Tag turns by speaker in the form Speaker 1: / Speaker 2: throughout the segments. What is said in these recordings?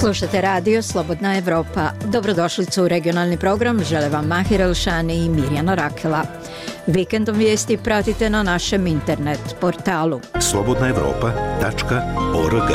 Speaker 1: Slušate radio Slobodna Evropa. Dobrodošlicu u regionalni program. Žele vam Mahir Elšani i Mirjana Rakela. Vikendom vijesti pratite na našem internet portalu slobodnaevropa.org.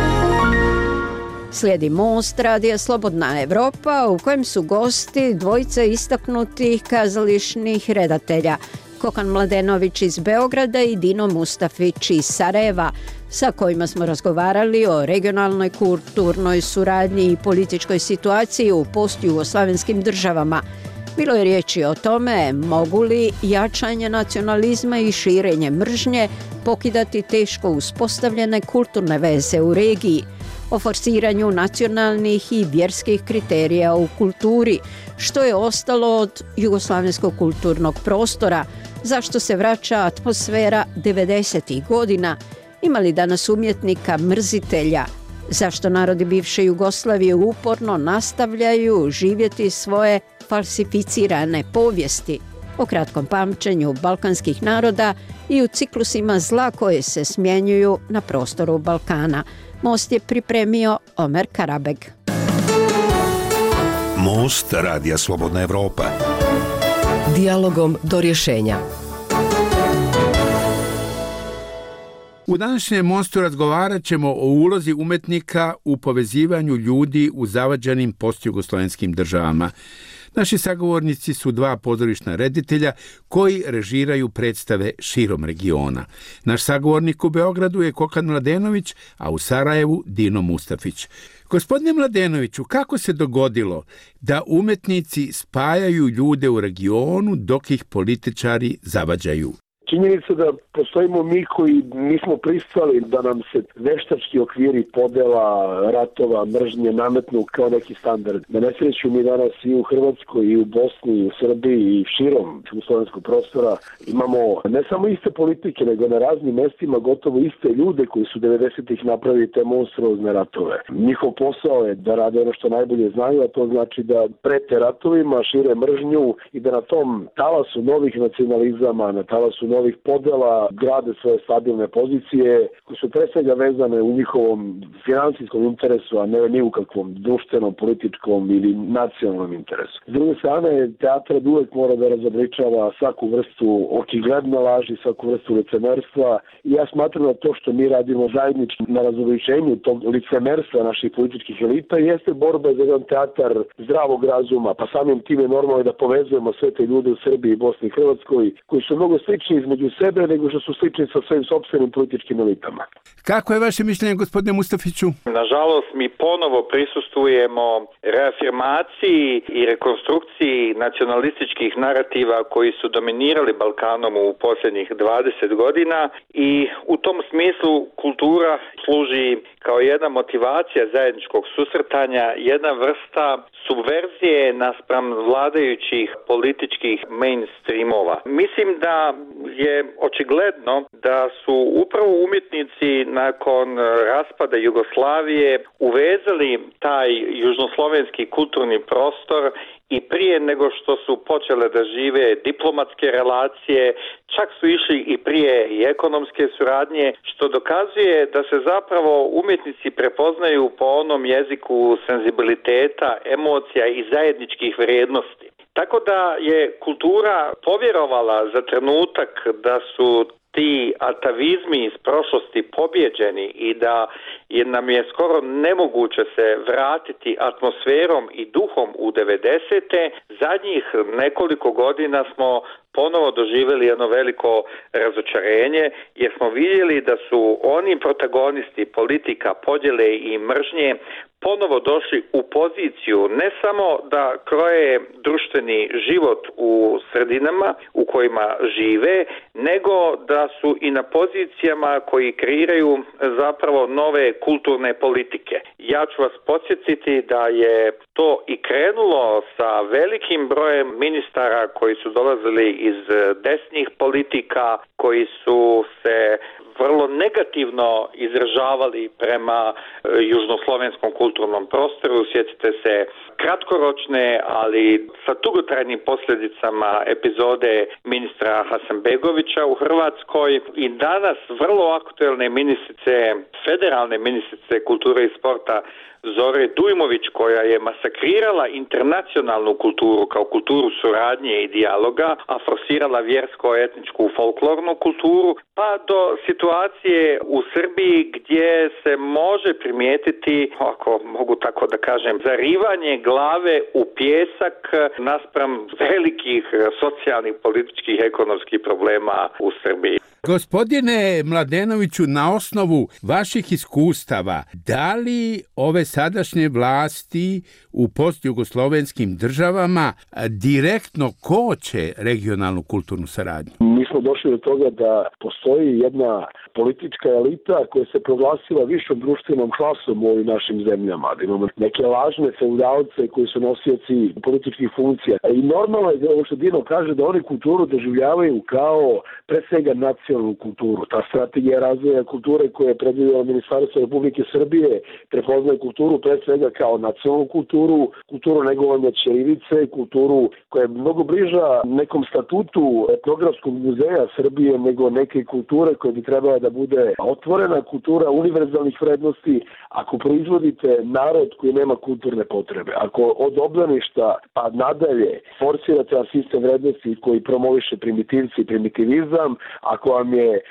Speaker 1: Slijedi Most radija Slobodna Evropa u kojem su gosti dvojice istaknutih kazališnih redatelja, Kokan Mladenović iz Beograda i Dino Mustafić iz Sarajeva, sa kojima smo razgovarali o regionalnoj kulturnoj suradnji i političkoj situaciji u postjugoslavenskim državama. Bilo je riječi o tome mogu li jačanje nacionalizma i širenje mržnje pokidati teško uspostavljene kulturne veze u regiji, o forsiranju nacionalnih i vjerskih kriterija u kulturi, što je ostalo od jugoslavenskog kulturnog prostora, zašto se vraća atmosfera 90. godina, ima li danas umjetnika mrzitelja, zašto narodi bivše Jugoslavije uporno nastavljaju živjeti svoje falsificirane povijesti, o kratkom pamćenju balkanskih naroda i u ciklusima zla koje se smjenjuju na prostoru Balkana. Most je pripremio Omer Karabeg.
Speaker 2: Most radija Slobodna Evropa.
Speaker 3: Dijalogom do rješenja.
Speaker 4: U današnjem Mostu razgovarat ćemo o ulozi umjetnika u povezivanju ljudi u zavađenim postjugoslavenskim državama. Naši sagovornici su dva pozorišna reditelja koji režiraju predstave širom regiona. Naš sagovornik u Beogradu je Kokan Mladenović, a u Sarajevu Dino Mustafić. Gospodine Mladenoviću, kako se dogodilo da umjetnici spajaju ljude u regionu dok ih političari zavađaju?
Speaker 5: Činjenica da postojimo mi koji nismo pristali da nam se veštački okviri podela, ratova, mržnje nametnu kao neki standard. Na nesreću mi danas i u Hrvatskoj, i u Bosni, i u Srbiji, i širom jugoslovenskog prostora imamo ne samo iste politike, nego na raznim mestima gotovo iste ljude koji su 90-ih napravili te monstruozne ratove. Njihov posao je da rade ono što najbolje znaju, a to znači da prete ratovima, šire mržnju i da na tom talasu novih nacionalizama, na talasu novih podela grade svoje stabilne pozicije koje su pre svega vezane u njihovom finansijskom interesu, a ne ni u kakvom društvenom, političkom ili nacionalnom interesu. S druge strane, teatr uvek mora da razobličava svaku vrstu očigledne laži, svaku vrstu licemerstva i ja smatram da to što mi radimo zajednički na razobličenju tog licemerstva naših političkih elita jeste borba za jedan teatar zdravog razuma, pa samim time normalno je da povezujemo sve te ljude u Srbiji, Bosni i Hrvatskoj koji su mnogo slični između sebe nego što su slični sa svojim sopstvenim političkim elitama.
Speaker 4: Kako je vaše mišljenje, gospodine Mustafiću?
Speaker 6: Nažalost, mi ponovo prisustvujemo reafirmaciji i rekonstrukciji nacionalističkih narativa koji su dominirali Balkanom u posljednjih 20 godina i u tom smislu kultura služi kao jedna motivacija zajedničkog susretanja, jedna vrsta subverzije naspram vladajućih političkih mainstreamova. Mislim da je očigledno da su upravo umjetnici nakon raspada Jugoslavije uvezali taj južnoslovenski kulturni prostor i prije nego što su počele da žive diplomatske relacije, čak su išli i prije i ekonomske suradnje, što dokazuje da se zapravo umjetnici prepoznaju po onom jeziku senzibiliteta, emocija i zajedničkih vrijednosti. Tako da je kultura povjerovala za trenutak da su ti atavizmi iz prošlosti pobjeđeni i da nam je skoro nemoguće se vratiti atmosferom i duhom u 90. Zadnjih nekoliko godina smo ponovo doživjeli jedno veliko razočarenje jer smo vidjeli da su oni protagonisti politika podjele i mržnje ponovo došli u poziciju ne samo da kroje društveni život u sredinama u kojima žive, nego da su i na pozicijama koji kreiraju zapravo nove kulturne politike. Ja ću vas podsjetiti da je to i krenulo sa velikim brojem ministara koji su dolazili iz desnih politika, koji su se vrlo negativno izražavali prema južnoslovenskom kulturnom prostoru. Sjetite se kratkoročne, ali sa dugotrajnim posljedicama epizode ministra Hasanbegovića Mladenovića u Hrvatskoj i danas vrlo aktuelne ministrice, federalne ministrice kulture i sporta Zore Dujmović, koja je masakrirala internacionalnu kulturu kao kulturu suradnje i dijaloga, a forsirala vjersko-etničku folklornu kulturu, pa do situacije u Srbiji gdje se može primijetiti, ako mogu tako da kažem, zarivanje glave u pjesak naspram velikih socijalnih, političkih, ekonomskih problema u Srbiji.
Speaker 4: Gospodine Mladenoviću, na osnovu vaših iskustava, da li ove sadašnje vlasti u postjugoslovenskim državama direktno koče regionalnu kulturnu saradnju?
Speaker 5: Mi smo došli do toga da postoji jedna politička elita koja se proglasila višom društvenom klasom u ovim našim zemljama. Da imamo neke lažne feudalce koji su nosioci političkih funkcija. I normalno je ovo što Dino kaže, da oni kulturu doživljavaju kao pre svega nacionalnu kulturu. Ta strategija razvoja kulture koja je predvidjela Ministarstvo Republike Srbije prepoznaje kulturu pre svega kao nacionalnu kulturu, kulturu negovanja ćirilice, kulturu koja je mnogo bliža nekom statutu Etnografskog muzeja Srbije nego neke kulture koje bi trebala da bude otvorena kultura univerzalnih vrednosti. Ako proizvodite narod koji nema kulturne potrebe, ako od obdaništa pa nadalje forsirate sistem vrednosti koji promoviše primitivci i primitivizam, ako vam je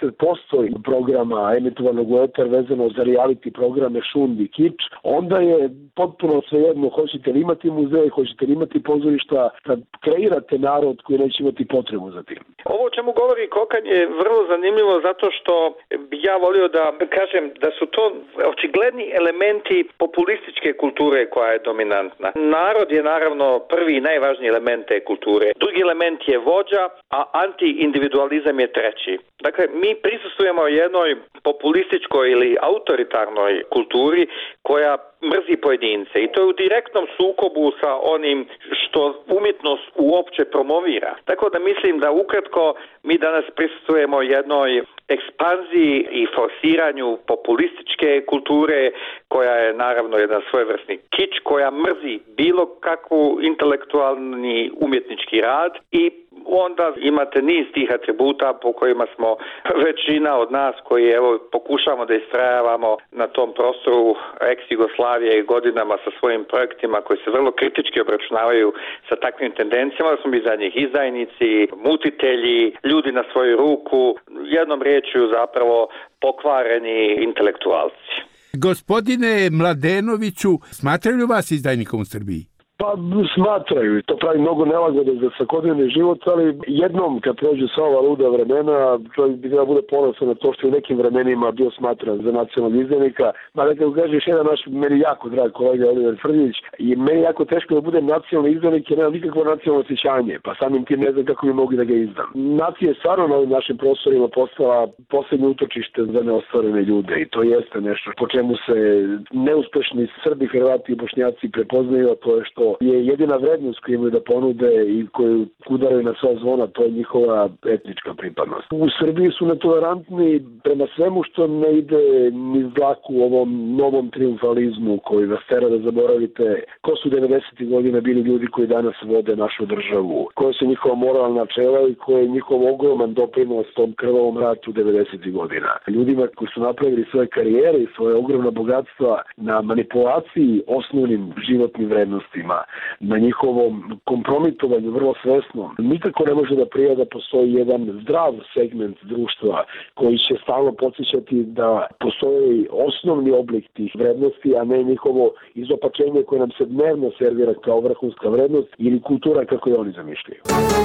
Speaker 5: 90% programa emitovanog u etar vezano za reality programe šund i kič, onda je potpuno svejedno hoćete li imati muzej, hoćete li imati pozorišta, kad kreirate narod koji neće imati potrebu za tim.
Speaker 6: Ovo o čemu govori Kokan je vrlo zanimljivo zato što bi ja volio da kažem da su to očigledni elementi populističke kulture koja je dominantna. Narod je naravno prvi i najvažniji element te kulture. Drugi element je vođa, a anti-individualizam je treći. Dakle, mi prisustvujemo jednoj populističkoj ili autoritarnoj kulturi koja mrzi pojedince i to je u direktnom sukobu sa onim što umjetnost uopće promovira. Tako da mislim da ukratko mi danas prisustvujemo jednoj ekspanziji i forsiranju populističke kulture koja je naravno jedan svojevrsni kič koja mrzi bilo kakvu intelektualni umjetnički rad i onda imate niz tih atributa po kojima smo većina od nas koji evo pokušamo da istrajavamo na tom prostoru ex-Jugoslavije godinama sa svojim projektima koji se vrlo kritički obračunavaju sa takvim tendencijama, da smo mi za njih izdajnici, mutitelji, ljudi na svoju ruku, jednom riječju zapravo pokvareni intelektualci.
Speaker 4: Gospodine Mladenoviću, smatraju vas izdajnikom u Srbiji?
Speaker 5: Pa smatraju i to pravi mnogo nelagode za svakodnevni život, ali jednom kad prođe sva ova luda vremena, čovjek bi treba bude ponosan na to što je u nekim vremenima bio smatran za nacionalnog izdajnika. Mada kad kažeš jedan naš meni jako drag kolega Oliver Frljić, i meni jako teško da bude nacionalni izdajnik jer nema nikakvo nacionalno osjećanje, pa samim tim ne znam kako bi mogli da ga izdam. Nacija je stvarno na ovim našim prostorima postala posljednje utočište za neostvarene ljude i to jeste nešto po čemu se neuspešni Srbi, Hrvati i Bošnjaci prepoznaju, a to je što je jedina vrednost koju imaju da ponude i koju udaraju na sva zvona, to je njihova etnička pripadnost. U Srbiji su netolerantni prema svemu što ne ide ni dlaku u ovom novom triumfalizmu koji vas tera da zaboravite ko su 90. godina bili ljudi koji danas vode našu državu, koje su njihova moralna načela i koje je njihov ogroman doprinos tom krvavom ratu 90. godina. Ljudima koji su napravili svoje karijere i svoje ogromna bogatstva na manipulaciji osnovnim životnim vrednostima, na njihovom kompromitovanju vrlo svesnom, nikako ne može da prija da postoji jedan zdrav segment društva koji će stalno podsjećati da postoji osnovni oblik tih vrednosti, a ne njihovo izopačenje koje nam se dnevno servira kao vrhunska vrednost ili kultura kako je oni zamišljaju.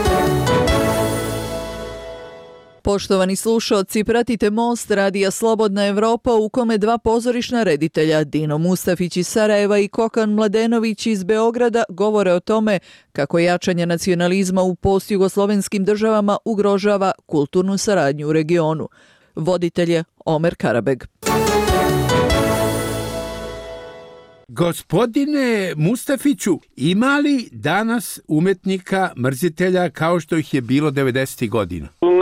Speaker 7: Poštovani slušalci, pratite Most Radija Slobodna Evropa u kome dva pozorišna reditelja, Dino Mustafić iz Sarajeva i Kokan Mladenović iz Beograda, govore o tome kako jačanje nacionalizma u postjugoslovenskim državama ugrožava kulturnu saradnju u regionu. Voditelj je Omer Karabeg.
Speaker 4: Gospodine Mustafiću, ima li danas umetnika mrzitelja kao što ih je bilo 90. godina?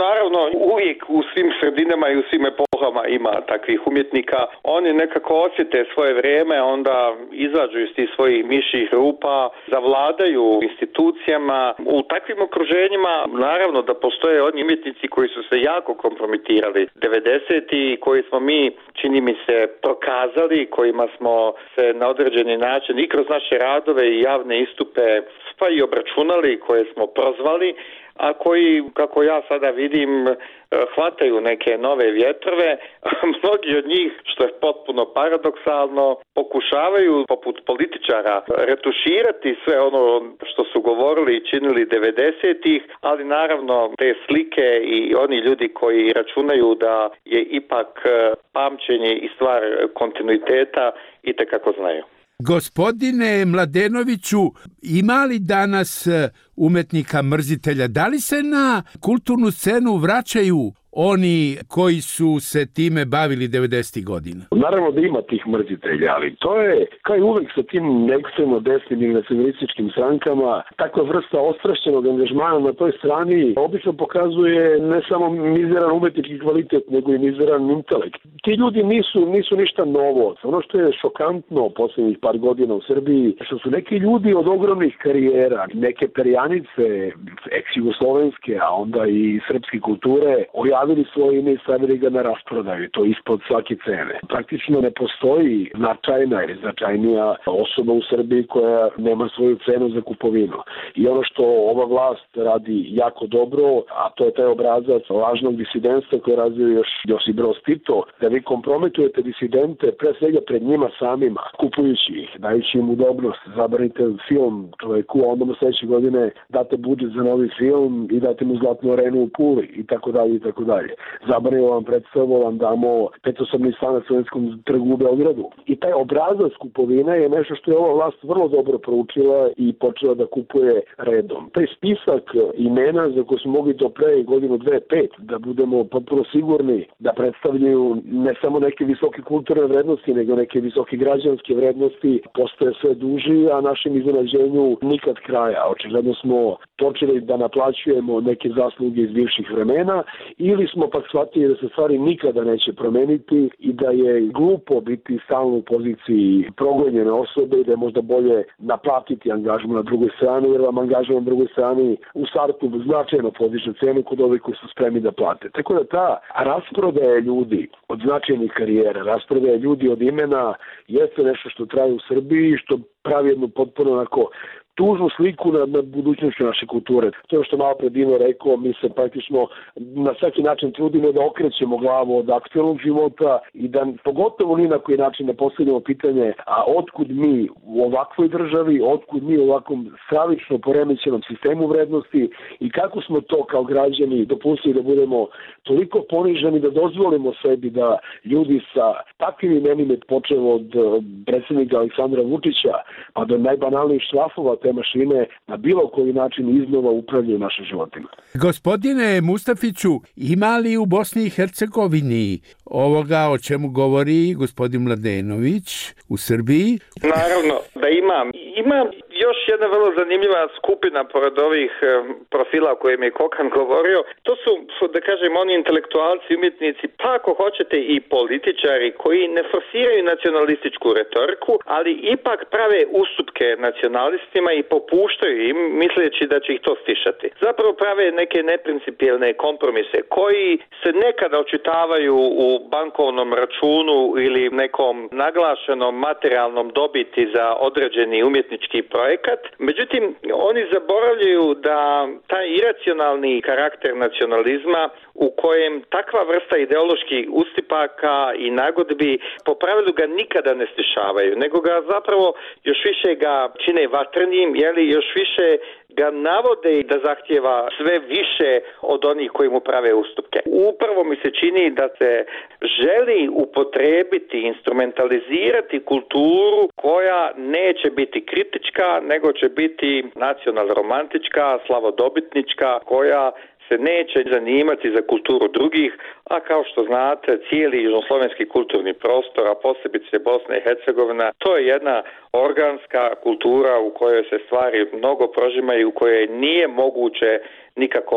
Speaker 6: Naravno, uvijek u svim sredinama i u svim epohama ima takvih umjetnika. Oni nekako osjete svoje vrijeme, onda izađu iz tih svojih mišjih rupa, zavladaju institucijama. U takvim okruženjima naravno da postoje oni umjetnici koji su se jako kompromitirali 90-ih, koji smo mi, čini mi se, prokazali, kojima smo se na određeni način i kroz naše radove i javne istupe pa i obračunali, koje smo prozvali, a koji, kako ja sada vidim, hvataju neke nove vjetrove. Mnogi od njih, što je potpuno paradoksalno, pokušavaju, poput političara, retuširati sve ono što su govorili i činili 90-ih, ali naravno te slike i oni ljudi koji računaju da je ipak pamćenje i stvar kontinuiteta itekako znaju.
Speaker 4: Gospodine Mladenoviću, ima li danas umetnika mrzitelja? Da li se na kulturnu scenu vraćaju oni koji su se time bavili 90. godina?
Speaker 5: Naravno da ima tih mrzitelja, ali to je, kao i uvek sa tim ekstremno desnim i nacionalističkim strankama, takva vrsta ostrašćenog angažmana na toj strani obično pokazuje ne samo mizeran umetnički kvalitet, nego i mizeran intelekt. Ti ljudi nisu ništa novo. Ono što je šokantno posljednjih par godina u Srbiji, što su neki ljudi od ogromnih karijera, neke perjanice ex-jugoslovenske, a onda i srpske kulture, objavili svoje ime i stavili ga na rasprodaju, to ispod svake cene. Praktično ne postoji značajna ili značajnija osoba u Srbiji koja nema svoju cenu za kupovinu. I ono što ova vlast radi jako dobro, a to je taj obrazac lažnog disidentstva koje razvio još Josip Broz Tito, da vi kompromitujete disidente pre svega pred njima samima, kupujući ih, dajući im udobnost, zabranite film čoveku, a onda mu sledeće godine date budžet za novi film i date mu zlatnu arenu u Puli i tako dalje i tako dalje. Zabranimo vam predstavu, vam damo 5-osobni stan na Slovenskom trgu u Beogradu. I taj obrazac kupovine je nešto što je ova vlast vrlo dobro proučila i počela da kupuje redom. Taj spisak imena za koje smo mogli do pre godinu, 2-5, da budemo potpuno sigurni da predstavljaju ne samo neke visoke kulturne vrednosti, nego neke visoke građanske vrednosti, postaje sve duži, a našem iznenađenju nikad kraja. Očigledno smo počeli da naplaćujemo neke zasluge iz bivših vremena ili smo pak shvatili da se stvari nikada neće promeniti i da je glupo biti stalno u poziciji progonjene osobe i da je možda bolje naplatiti angažman na drugoj strani, jer vam angažman na drugoj strani u startu značajno podiže cenu kod ovih koji su spremni da plate. Tako da ta rasprodaja ljudi od značajnih karijera, rasprodaja ljudi od imena jeste nešto što traje u Srbiji i što pravi jednu potpuno onako tužnu sliku nad budućnošću naše kulture. To je što malo pre Dino rekao, mi se praktično na svaki način trudimo da okrećemo glavu od aktualnog života i da pogotovo ni na koji način da postavljamo pitanje, a otkud mi u ovakvoj državi, otkud mi u ovakvom stravično poremećenom sistemu vrednosti i kako smo to kao građani dopustili da budemo toliko poniženi da dozvolimo sebi da ljudi sa takvim imenima, počev od predsjednika Aleksandra Vučića pa do najbanalnijih šrafova te mašine, na bilo koji način iznova upravljaju našim životima.
Speaker 4: Gospodine Mustafiću, ima li u Bosni i Hercegovini ovoga o čemu govori gospodin Mladenović u Srbiji?
Speaker 6: Naravno da ima. Ima još jedna vrlo zanimljiva skupina pored ovih profila o kojim je Kokan govorio. To su, da kažem, oni intelektualci, umjetnici, pa ako hoćete i političari koji ne forsiraju nacionalističku retoriku, ali ipak prave ustupke nacionalistima i popuštaju im, misleći da će ih to stišati. Zapravo prave neke neprincipijelne kompromise koji se nekada očitavaju u bankovnom računu ili nekom naglašenom materijalnom dobiti za određeni umjetnički projekat. Međutim, oni zaboravljaju da taj iracionalni karakter nacionalizma u kojem takva vrsta ideoloških ustipaka i nagodbi po pravilu ga nikada ne stišavaju, nego ga zapravo još više ga čine vatrenim, još više ga navode da zahtjeva sve više od onih koji mu prave ustupke. Upravo mi se čini da se želi upotrijebiti, instrumentalizirati kulturu koja neće biti kritička, nego će biti nacional-romantička, slavodobitnička, koja se neće zanimati za kulturu drugih, a kao što znate, cijeli južnoslovenski kulturni prostor, a posebice Bosna i Hercegovina, to je jedna organska kultura u kojoj se stvari mnogo prožimaju, u kojoj nije moguće nikako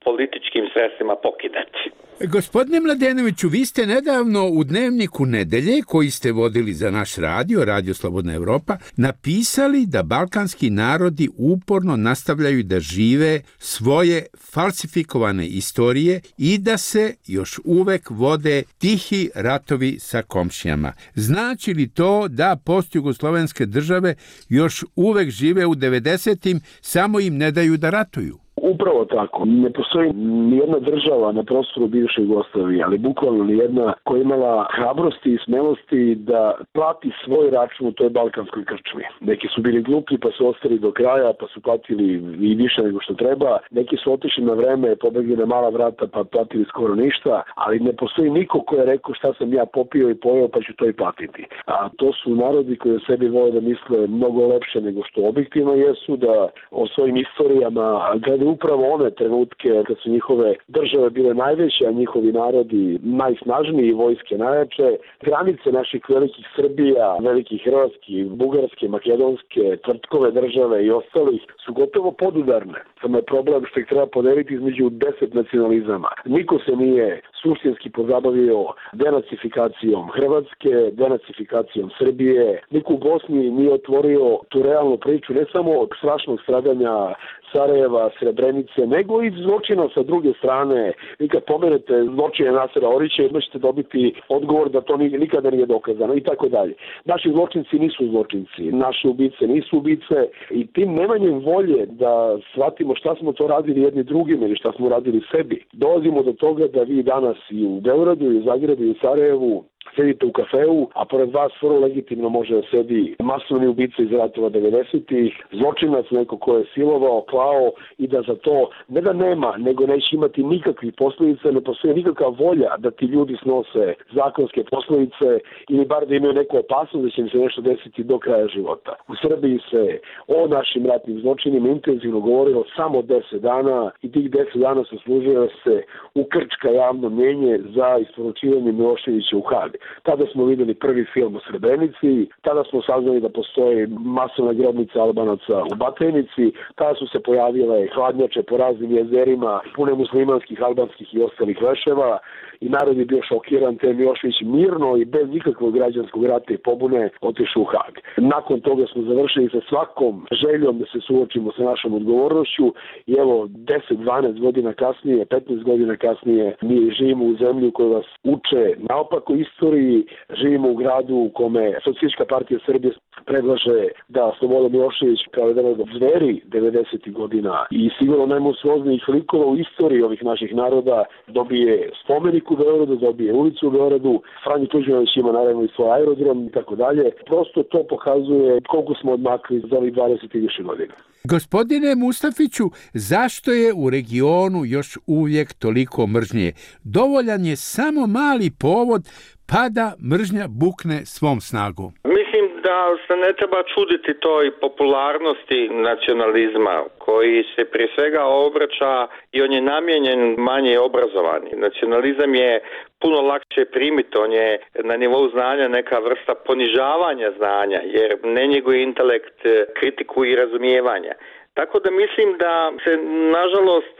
Speaker 6: političkim sredstvima pokidati.
Speaker 4: Gospodine Mladenoviću, vi ste nedavno u Dnevniku Nedelje, koji ste vodili za naš radio, Radio Slobodna Evropa, napisali da balkanski narodi uporno nastavljaju da žive svoje falsifikovane istorije i da se još uvek vode tihi ratovi sa komšijama. Znači li to da postjugoslovenske države još uvek žive u 90-im, samo im ne daju da ratuju?
Speaker 5: Upravo tako. Ne postoji nijedna država na prostoru bivše Jugoslavije, ali bukvalno nijedna koja imala hrabrosti i smelosti da plati svoj račun u toj balkanskoj krčmi. Neki su bili glupi pa su ostali do kraja, pa su platili i više nego što treba. Neki su otišli na vreme, pobegli na mala vrata pa platili skoro ništa, ali ne postoji niko ko je rekao šta sam ja popio i pojeo pa ću to i platiti. A to su narodi koji o sebi vole da misle mnogo lepše nego što objektivno jesu, da o svojim istorijama gledaju upravo one trenutke kad su njihove države bile najveće, a njihovi narodi najsnažniji, vojske najjače. Granice naših velikih Srbija, velikih Hrvatski, Bugarske, Makedonske, Tvrtkove države i ostalih su gotovo podudarne. Samo je problem što ih treba podeliti između 10 nacionalizama. Niko se nije suštinski pozabavio denacifikacijom Hrvatske, denacifikacijom Srbije. Niko u Bosni nije otvorio tu realnu priču, ne samo od strašnog stradanja Sarajeva, Srebrenice, nego i zločina sa druge strane. Vi kad pomenete zločine Nasera Orića, jedno ćete dobiti odgovor da to nikada nije dokazano i tako dalje. Naši zločinci nisu zločinci, naše ubice nisu ubice i tim nemanjem volje da shvatimo šta smo to radili jedni drugim ili šta smo radili sebi. Dolazimo do toga da vi danas i u Beogradu, i u Zagrebu, i u Sarajevu sedite u kafeu, a pored vas vrlo legitimno može da sedi masovni ubica iz ratova 90-ih, zločinac, neko ko je silovao, klao i da za to ne da nema, nego neće imati nikakvih posledica, ne postoji nikakva volja da ti ljudi snose zakonske posledice ili bar da imaju neku opasnost da će im se nešto desiti do kraja života. U Srbiji se o našim ratnim zločinima intenzivno govorilo samo 10 dana i tih 10 dana se služilo da se ukrčka javno mnjenje za isporučivanje Miloševića u Hag. Tada smo videli prvi film o Srebrenici, tada smo saznali da postoji masovna grobnica Albanaca u Batajnici, tada su se pojavile hladnjače po raznim jezerima, pune muslimanskih, albanskih i ostalih leševa i narod je bio šokiran, te Milošević mirno i bez nikakvog građanskog rata i pobune otišao u Hag. Nakon toga smo završili sa svakom željom da se suočimo sa našom odgovornošću i evo 10-12 godina kasnije, 15 godina kasnije mi živimo u zemlji u kojoj vas uče naopako istoriji, živimo u gradu u kome Socijalistička partija Srbije predlaže da Slobodan Milošević kao jedan od zveri 90. godina i sigurno najmonstruoznijih likova u istoriji ovih naših naroda dobije spomenik u Beogradu, dobije ulicu u Beogradu, Franjo Tuđmanović ima naravno i svoj aerodrom i tako dalje. Prosto to pokazuje koliko smo odmakli za ovih 20 i više godina.
Speaker 4: Gospodine Mustafiću, zašto je u regionu još uvijek toliko mržnje? Dovoljan je samo mali povod pa da mržnja bukne svom snagom.
Speaker 6: Mislim da se ne treba čuditi toj popularnosti nacionalizma koji se prije svega obraća i on je namijenjen manje obrazovani. Nacionalizam je puno lakše primiti, on je na nivou znanja neka vrsta ponižavanja znanja jer ne njeguje intelekt, kritiku i razumijevanja. Tako da mislim da se, nažalost,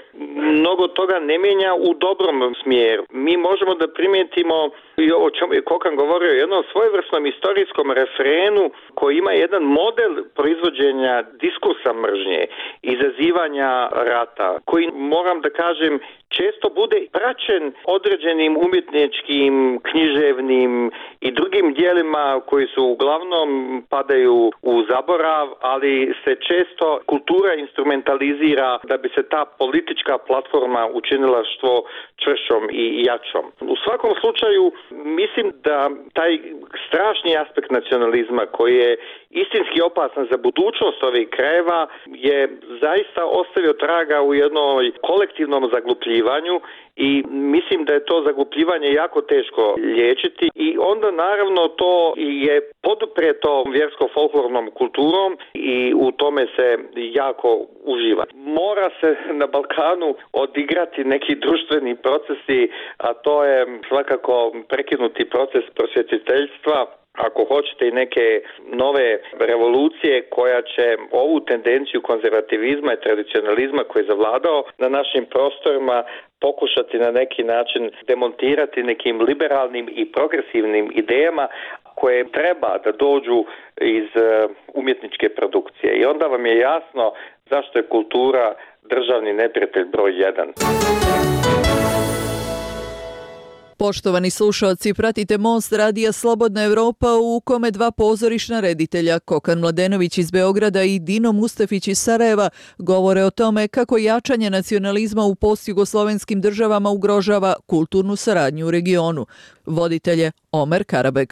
Speaker 6: mnogo toga ne mijenja u dobrom smjeru. Mi možemo da primijetimo, o čemu je Kokan govorio, jednom svojevrsnom istorijskom refrenu koji ima jedan model proizvođenja diskursa mržnje, izazivanja rata, koji, moram da kažem, često bude praćen određenim umjetničkim, književnim i drugim dijelima koji su uglavnom padaju u zaborav, ali se često kultura instrumentalizira da bi se ta politička platforma učinila što čvršćom i jačom. U svakom slučaju mislim da taj strašni aspekt nacionalizma koji je istinski opasan za budućnost ovih krajeva je zaista ostavio traga u jednom kolektivnom zaglupljivanju i mislim da je to zaglupljivanje jako teško liječiti i onda naravno to je poduprijeto vjersko-folklornom kulturom i u tome se jako uživa. Mora se na Balkanu odigrati neki društveni procesi, a to je svakako prekinuti proces prosvjetiteljstva ako hoćete i neke nove revolucije koja će ovu tendenciju konzervativizma i tradicionalizma koji je zavladao na našim prostorima pokušati na neki način demontirati nekim liberalnim i progresivnim idejama koje treba da dođu iz umjetničke produkcije. I onda vam je jasno zašto je kultura državni neprijatelj broj 1.
Speaker 7: Poštovani slušalci, pratite Most radija Slobodna Evropa u kome dva pozorišna reditelja, Kokan Mladenović iz Beograda i Dino Mustafić iz Sarajeva, govore o tome kako jačanje nacionalizma u postjugoslovenskim državama ugrožava kulturnu saradnju u regionu. Voditelj je Omer Karabeg.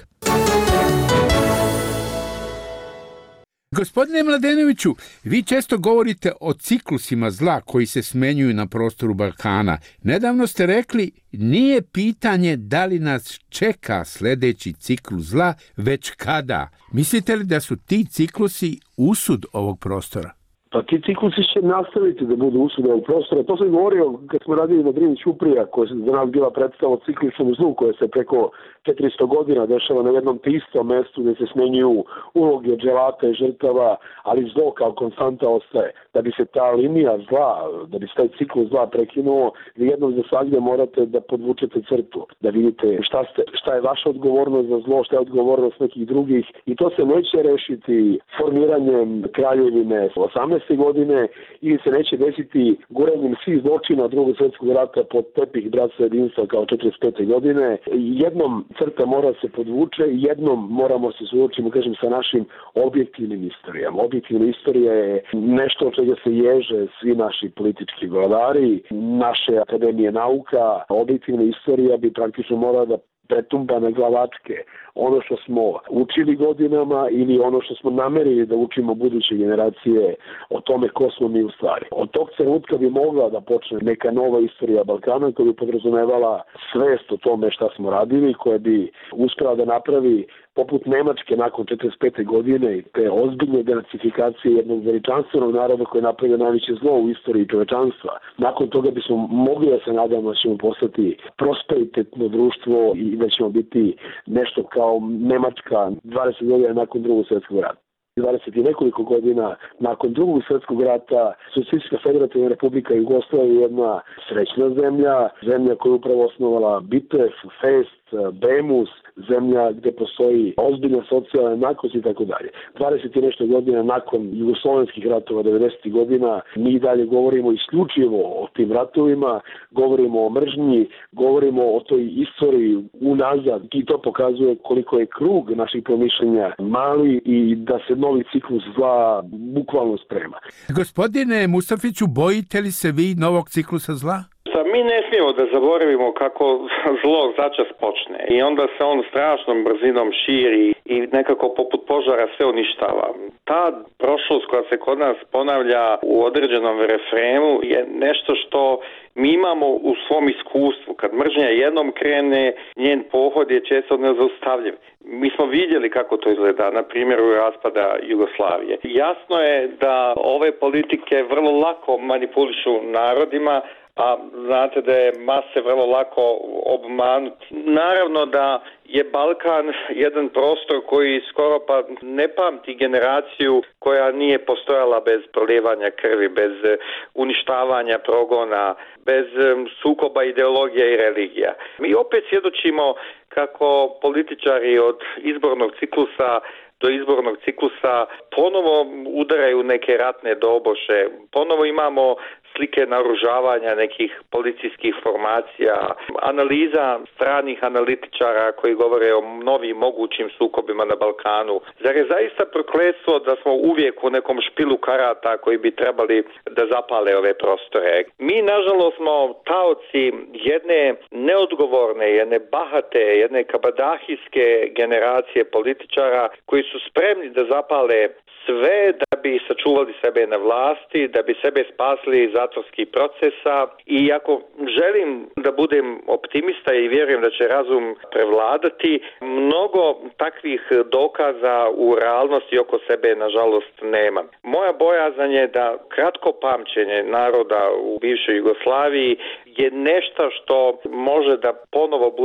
Speaker 4: Gospodine Mladenoviću, vi često govorite o ciklusima zla koji se smenjuju na prostoru Balkana. Nedavno ste rekli, nije pitanje da li nas čeka sljedeći ciklus zla, već kada. Mislite li da su ti ciklusi usud ovog prostora?
Speaker 5: Pa ti ciklusi će nastaviti da budu usud ovog prostora. To sam govorio kad smo radili na Drini Ćuprija, koja je za nas bila predstava o cikličnom zlu, koje se preko 400 godina dešava na jednom te istom mestu gdje se smenjuju uloge dželata i žrtava, ali zlo kao konstanta ostaje. Da bi se ta linija zla, da bi se taj ciklus zla prekinuo, vi jednom za svagdje morate da podvučete crtu, da vidite šta je vaša odgovornost za zlo, šta je odgovornost nekih drugih, i to se neće rešiti formiranjem kraljevine 18. godine ili se neće desiti guranjem svih zločina Drugog svjetskog rata pod tepih bratstva jedinstva kao 45. godine. Jednom crta mora se podvuče i jednom moramo se suočiti, kažem, sa našim objektivnim istorijama. Objektivna istorija je nešto od čega se ježe svi naši politički vladari, naše akademije nauka. Objektivna istorija bi praktično morala da pretumba na glavačke ono što smo učili godinama ili ono što smo namerili da učimo buduće generacije o tome ko smo mi u stvari. Od tog trenutka bi mogla da počne neka nova istorija Balkana koja bi podrazumevala svest o tome šta smo radili, koja bi uspela da napravi poput Nemačke nakon 45. godine i te ozbiljne denacifikacije jednog veličanstvenog naroda koji je napravio najveće zlo u istoriji čovečanstva. Nakon toga bismo mogli da se nadamo da ćemo postati prosperitetno društvo i da ćemo biti nešto kao Nemačka 20 godina nakon Drugog svjetskog rata. 20 i nekoliko godina nakon Drugog svjetskog rata Socijalistička federativna republika Jugoslavija je jedna srećna zemlja koju je upravo osnovala Bitef, Fest, Bemus, zemlja gdje postoji ozbiljna socijalna jednakost i tako dalje. 20 i nešto godina nakon jugoslovenskih ratova 90. godina mi dalje govorimo isključivo o tim ratovima, govorimo o mržnji, govorimo o toj istoriji unazad i to pokazuje koliko je krug naših promišljenja mali i da se novi ciklus zla bukvalno sprema.
Speaker 4: Gospodine Mustafiću, bojite li se vi novog ciklusa zla?
Speaker 6: Mi ne smijemo da zaboravimo kako zlo začas počne i onda se on strašnom brzinom širi i nekako poput požara sve uništava. Ta prošlost koja se kod nas ponavlja u određenom refrenu je nešto što mi imamo u svom iskustvu. Kad mržnja jednom krene, njen pohod je često nezaustavljiv. Mi smo vidjeli kako to izgleda na primjeru raspada Jugoslavije. Jasno je da ove politike vrlo lako manipulišu narodima, a znate da je mase vrlo lako obmanuti. Naravno da je Balkan jedan prostor koji skoro pa ne pamti generaciju koja nije postojala bez prolijevanja krvi, bez uništavanja progona, bez sukoba ideologija i religija. Mi opet svjedočimo kako političari od izbornog ciklusa do izbornog ciklusa ponovo udaraju neke ratne doboše, ponovo imamo slike naoružavanja nekih policijskih formacija, analiza stranih analitičara koji govore o novim mogućim sukobima na Balkanu. Zar je zaista prokletstvo da smo uvijek u nekom špilu karata koji bi trebali da zapale ove prostore? Mi, nažalost, smo taoci jedne neodgovorne, jedne bahate, jedne kabadahijske generacije političara koji su spremni da zapale sve da bi sačuvali sebe na vlasti, da bi sebe spasli iz zatvorskih procesa. I ako želim da budem optimista i vjerujem da će razum prevladati, mnogo takvih dokaza u realnosti oko sebe nažalost nema. Moja bojazan je da kratko pamćenje naroda u bivšoj Jugoslaviji je nešto što može da ponovo bude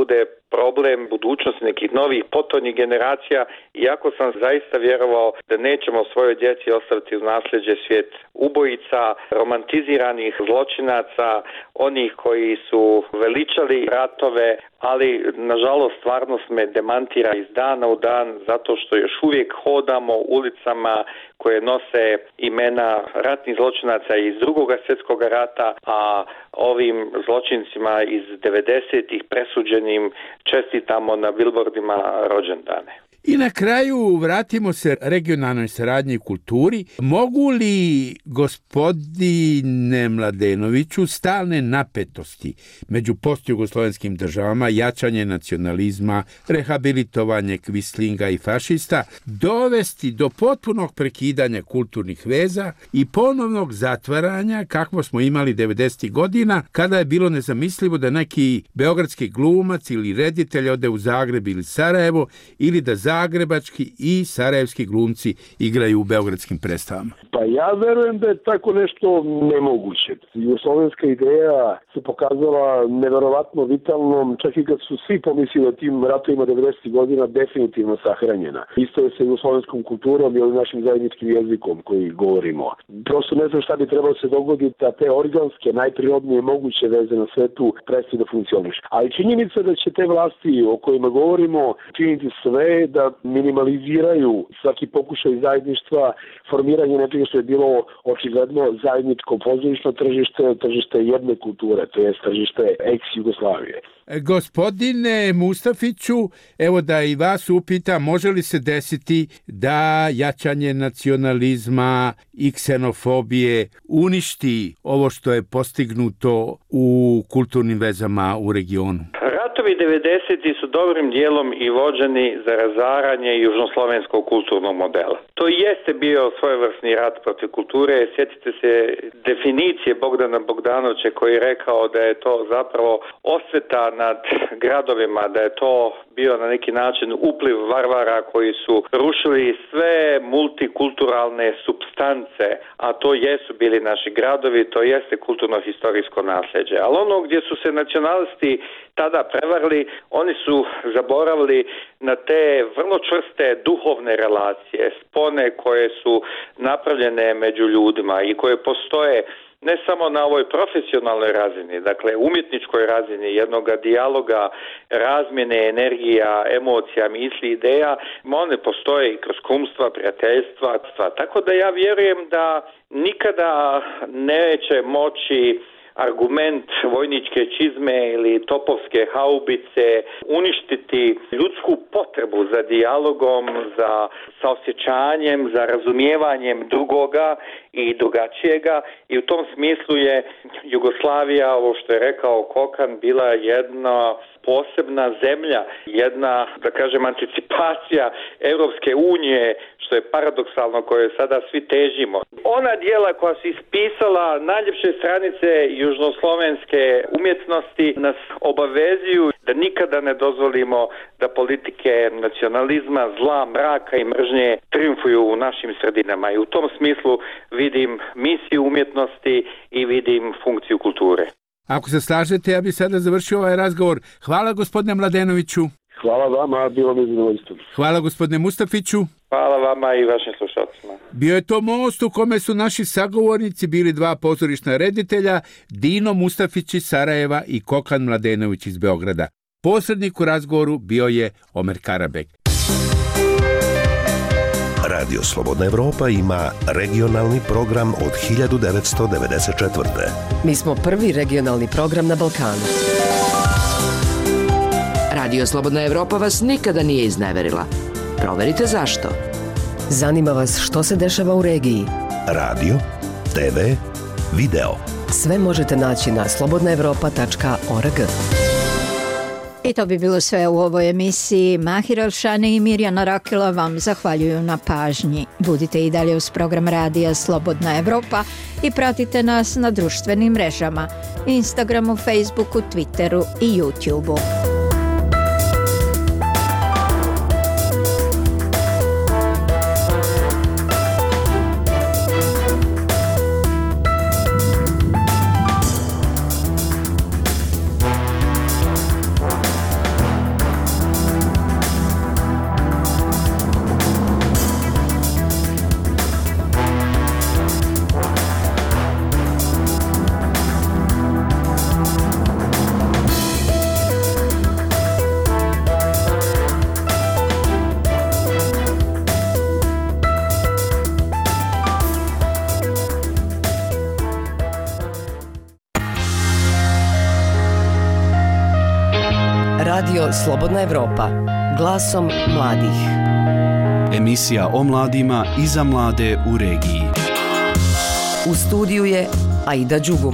Speaker 6: problem budućnosti nekih novih potonjih generacija, iako sam zaista vjerovao da nećemo svojoj djeci ostaviti u nasljeđe svijet ubojica, romantiziranih zločinaca, onih koji su veličali ratove, ali nažalost stvarnost me demantira iz dana u dan zato što još uvijek hodamo ulicama koje nose imena ratnih zločinaca iz Drugog svjetskog rata, a ovim zločincima iz 90-ih presuđenim čestitamo na bilbordima rođendane.
Speaker 4: I na kraju vratimo se regionalnoj saradnji i kulturi. Mogu li, gospodine Mladenoviću, stalne napetosti među postjugoslovenskim državama, jačanje nacionalizma, rehabilitovanje kvislinga i fašista, dovesti do potpunog prekidanja kulturnih veza i ponovnog zatvaranja kakvo smo imali 90. godina, kada je bilo nezamislivo da neki beogradski glumac ili reditelj ode u Zagreb ili Sarajevo, ili da zagrebački i sarajevski glumci igraju u beogradskim predstavama?
Speaker 5: Pa ja verujem da je tako nešto nemoguće. Jugoslovenska ideja se pokazala neverovatno vitalnom, čak i kad su svi pomislili o tim ratovima 90. godina definitivno sahranjena. Isto je sa jugoslovenskom kulturom i ovim našim zajedničkim jezikom koji govorimo. Prosto ne znam šta bi trebalo se dogoditi da te organske, najprirodnije moguće veze na svetu prestaju da funkcionišu. Ali činjenica da će te vlasti o kojima govorimo činiti sve da minimaliziraju svaki pokušaj zajedništva, formiranje nečega što je bilo očigledno zajedničko pozorišno tržište jedne kulture, to je tržište ex-Jugoslavije.
Speaker 4: Gospodine Mustafiću, evo da i vas upitam, može li se desiti da jačanje nacionalizma i ksenofobije uništi ovo što je postignuto u kulturnim vezama u regionu?
Speaker 6: Ratovi 90. su dobrim dijelom i vođeni za razaranje južnoslovenskog kulturnog modela. To jeste bio svojevrsni rat protiv kulture. Sjetite se definicije Bogdana Bogdanovića koji je rekao da je to zapravo osveta nad gradovima, da je to bio na neki način upliv varvara koji su rušili sve multikulturalne supstance, a to jesu bili naši gradovi, to jeste kulturno-historijsko nasljeđe. Ali ono gdje su se nacionalisti tada prevarili, oni su zaboravili na te vrlo čvrste duhovne relacije, spone koje su napravljene među ljudima i koje postoje ne samo na ovoj profesionalnoj razini, dakle umjetničkoj razini jednog dijaloga, razmjene energija, emocija, misli, ideja, one postoje i kroz kumstva, prijateljstva, tako da ja vjerujem da nikada neće moći argument vojničke čizme ili topovske haubice uništiti ljudsku potrebu za dijalogom, za saosjećanjem, za razumijevanjem drugoga i drugačijega i u tom smislu je Jugoslavija, ovo što je rekao Kokan, bila jedna posebna zemlja, jedna, da kažem, anticipacija Europske unije, što je paradoksalno, koje sada svi težimo. Ona dijela koja su ispisala najljepše stranice južnoslovenske umjetnosti nas obavezuju da nikada ne dozvolimo da politike nacionalizma, zla, mraka i mržnje triumfuju u našim sredinama i u tom smislu vidim misiju umjetnosti i vidim funkciju kulture.
Speaker 4: Ako se slažete, ja bih sada završio ovaj razgovor. Hvala gospodine Mladenoviću.
Speaker 5: Hvala vama, bilo mi zadovoljstvo.
Speaker 4: Hvala gospodine Mustafiću.
Speaker 6: Hvala vama i vašim slušalcima.
Speaker 4: Bio je to most u kome su naši sagovornici bili dva pozorišna reditelja, Dino Mustafić iz Sarajeva i Kokan Mladenović iz Beograda. Posrednik u razgovoru bio je Omer Karabek.
Speaker 2: Radio Slobodna Evropa ima regionalni program od 1994.
Speaker 3: Mi smo prvi regionalni program na Balkanu.
Speaker 8: Radio Slobodna Evropa vas nikada nije izneverila. Proverite zašto.
Speaker 3: Zanima vas što se dešava u regiji.
Speaker 2: Radio, TV, video.
Speaker 3: Sve možete naći na slobodnaevropa.org.
Speaker 1: I to bi bilo sve u ovoj emisiji. Mahir Elšani i Mirjana Rakila vam zahvaljuju na pažnji. Budite i dalje uz program radija Slobodna Evropa i pratite nas na društvenim mrežama, Instagramu, Facebooku, Twitteru i YouTubeu.
Speaker 3: Radio Slobodna Evropa. Glasom mladih.
Speaker 9: Emisija o mladima i za mlade u regiji.
Speaker 3: U studiju je Aida Đugum.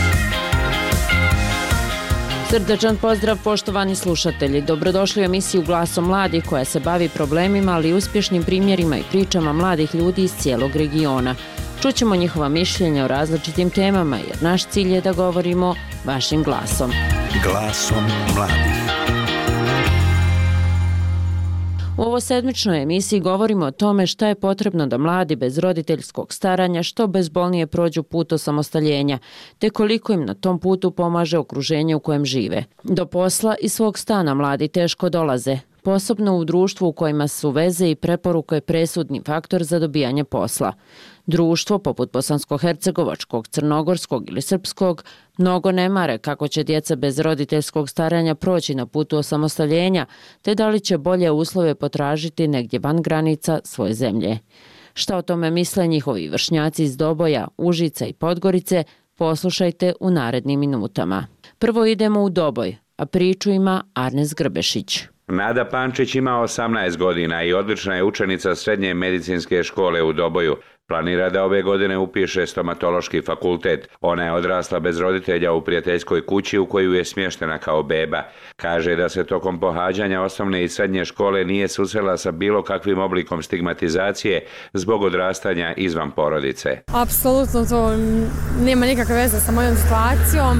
Speaker 10: Srdačan pozdrav poštovani slušatelji. Dobrodošli u emisiju Glasom mladih koja se bavi problemima, ali i uspješnim primjerima i pričama mladih ljudi iz cijelog regiona. Čućemo njihova mišljenja o različitim temama jer naš cilj je da govorimo vašim glasom.
Speaker 2: Glasom mladih.
Speaker 10: U ovo sedmičnoj emisiji govorimo o tome šta je potrebno da mladi bez roditeljskog staranja što bezbolnije prođu put osamostaljenja, te koliko im na tom putu pomaže okruženje u kojem žive. Do posla i svog stana mladi teško dolaze, posebno u društvu u kojima su veze i preporuke presudni faktor za dobijanje posla. Društvo, poput bosansko-hercegovačkog, crnogorskog ili srpskog, mnogo ne mare kako će djeca bez roditeljskog staranja proći na putu osamostaljenja, te da li će bolje uslove potražiti negdje van granica svoje zemlje. Šta o tome misle njihovi vršnjaci iz Doboja, Užica i Podgorice, poslušajte u narednim minutama. Prvo idemo u Doboj, a priču ima Arnes Grbešić.
Speaker 11: Nada Pančić ima 18 godina i odlična je učenica srednje medicinske škole u Doboju. Planira da ove godine upiše stomatološki fakultet. Ona je odrasla bez roditelja u prijateljskoj kući u koju je smještena kao beba. Kaže da se tokom pohađanja osnovne i srednje škole nije susrela sa bilo kakvim oblikom stigmatizacije zbog odrastanja izvan porodice.
Speaker 12: Apsolutno to nema nikakve veze sa mojom situacijom.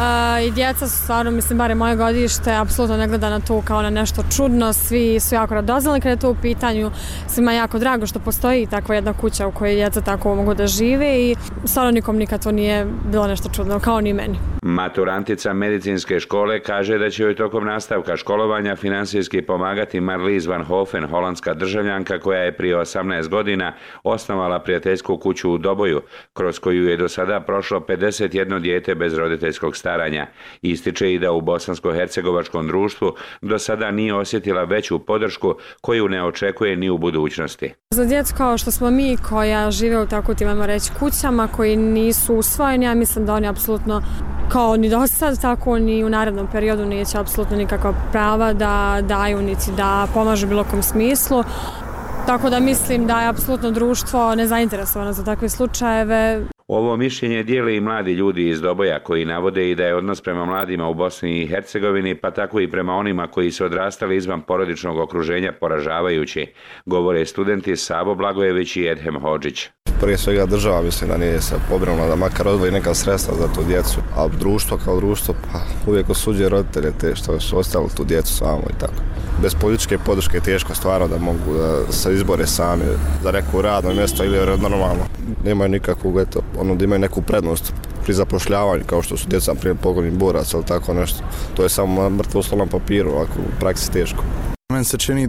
Speaker 12: I djeca su stvarno, mislim, bare moje godište, apsolutno ne gleda na to kao na nešto čudno. Svi su jako radoznali kada je to u pitanju. Svima je jako drago što postoji takva jedna kuća u kojoj djeca tako mogu da žive i stvarno nikom nikad to nije bilo nešto čudno, kao ni meni.
Speaker 11: Maturantica medicinske škole kaže da će joj tokom nastavka školovanja finansijski pomagati Marlies van Hofen, holandska državljanka koja je prije 18 godina osnovala prijateljsku kuću u Doboju, kroz koju je do sada prošlo 51 dijete bez roditeljskog staranja. Ističe i da u bosansko-hercegovačkom društvu do sada nije osjetila veću podršku koju ne očekuje ni u budućnosti.
Speaker 12: Za djecu kao što smo mi koja žive u tako timamo reći kućama koji nisu usvojeni, ja mislim da oni apsolutno kao ni do sad, tako ni u narednom periodu neće apsolutno nikakva prava da daju niti da pomažu bilo kom smislu. Tako da mislim da je apsolutno društvo nezainteresovano za takve slučajeve.
Speaker 11: Ovo mišljenje dijele i mladi ljudi iz Doboja koji navode i da je odnos prema mladima u Bosni i Hercegovini, pa tako i prema onima koji su odrastali izvan porodičnog okruženja poražavajući, govore studenti Savo Blagojević i Edhem Hodžić.
Speaker 13: Prije svega država mislim da nije se pobrinula da makar odvoji neka sredstva za tu djecu, a društvo kao društvo pa uvijek osuđuje roditelje te što su ostavili tu djecu samo i tako. Bez političke podrške je teško stvarno da mogu da se izbore sami za neko radno mjesto ili normalno. Nemaju nikakvog da imaju neku prednost pri zapošljavanju kao što su djeca prije pogodnih boraca ili tako nešto. To je samo mrtvo slovo na papiru, ovako u praksi teško.
Speaker 14: Meni se čini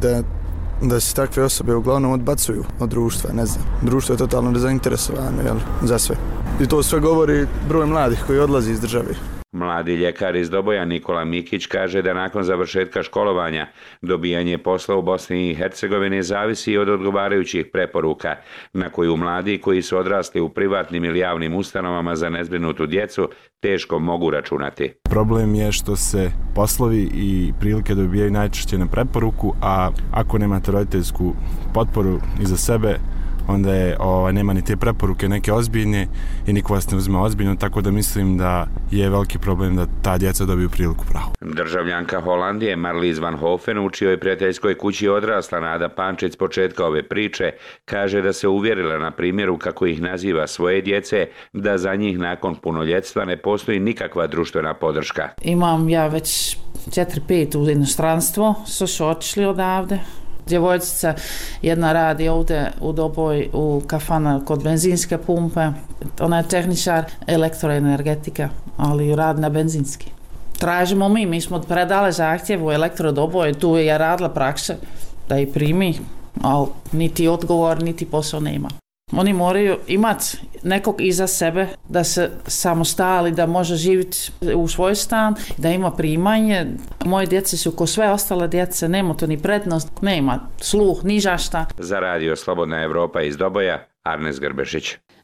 Speaker 14: da se takve osobe uglavnom odbacuju od društva, ne znam. Društvo je totalno nezainteresovano za sve. I to sve govori broj mladih koji odlazi iz države.
Speaker 11: Mladi ljekar iz Doboja Nikola Mikić kaže da nakon završetka školovanja dobijanje posla u Bosni i Hercegovini zavisi od odgovarajućih preporuka na koju mladi koji su odrasli u privatnim ili javnim ustanovama za nezbrinutu djecu teško mogu računati.
Speaker 15: Problem je što se poslovi i prilike dobijaju najčešće na preporuku, a ako nemate roditeljsku potporu iza sebe, onda nema ni te preporuke neke ozbiljne i niko vas ne uzme ozbiljno, tako da mislim da je veliki problem da ta djeca dobiju priliku pravu.
Speaker 11: Državljanka Holandije Marlies van Hofen u čijoj prijateljskoj kući odrasla Nada Pančić s početka ove priče kaže da se uvjerila na primjeru kako ih naziva svoje djece da za njih nakon punoljetstva ne postoji nikakva društvena podrška.
Speaker 16: Imam ja već 4-5 u inostranstvo, su otišli odavde. Djevojčica jedna radi ovdje u Doboj u kafana kod benzinske pumpe. Ona je tehničar elektroenergetika, ali radi na benzinski. Tražimo mi smo predali zahtjev u elektrodoboj, tu je radila praksa da je primi, ali niti odgovor, niti posao nema. Oni moraju imati nekog iza sebe da se samostali, da može živjeti u svoj stan, da ima primanje. Moje djece su ko sve ostale djece, nema to ni prednost, nema sluh, ni žašta.
Speaker 11: Za radio Slobodna Evropa iz Doboja, Arnes Grbešić.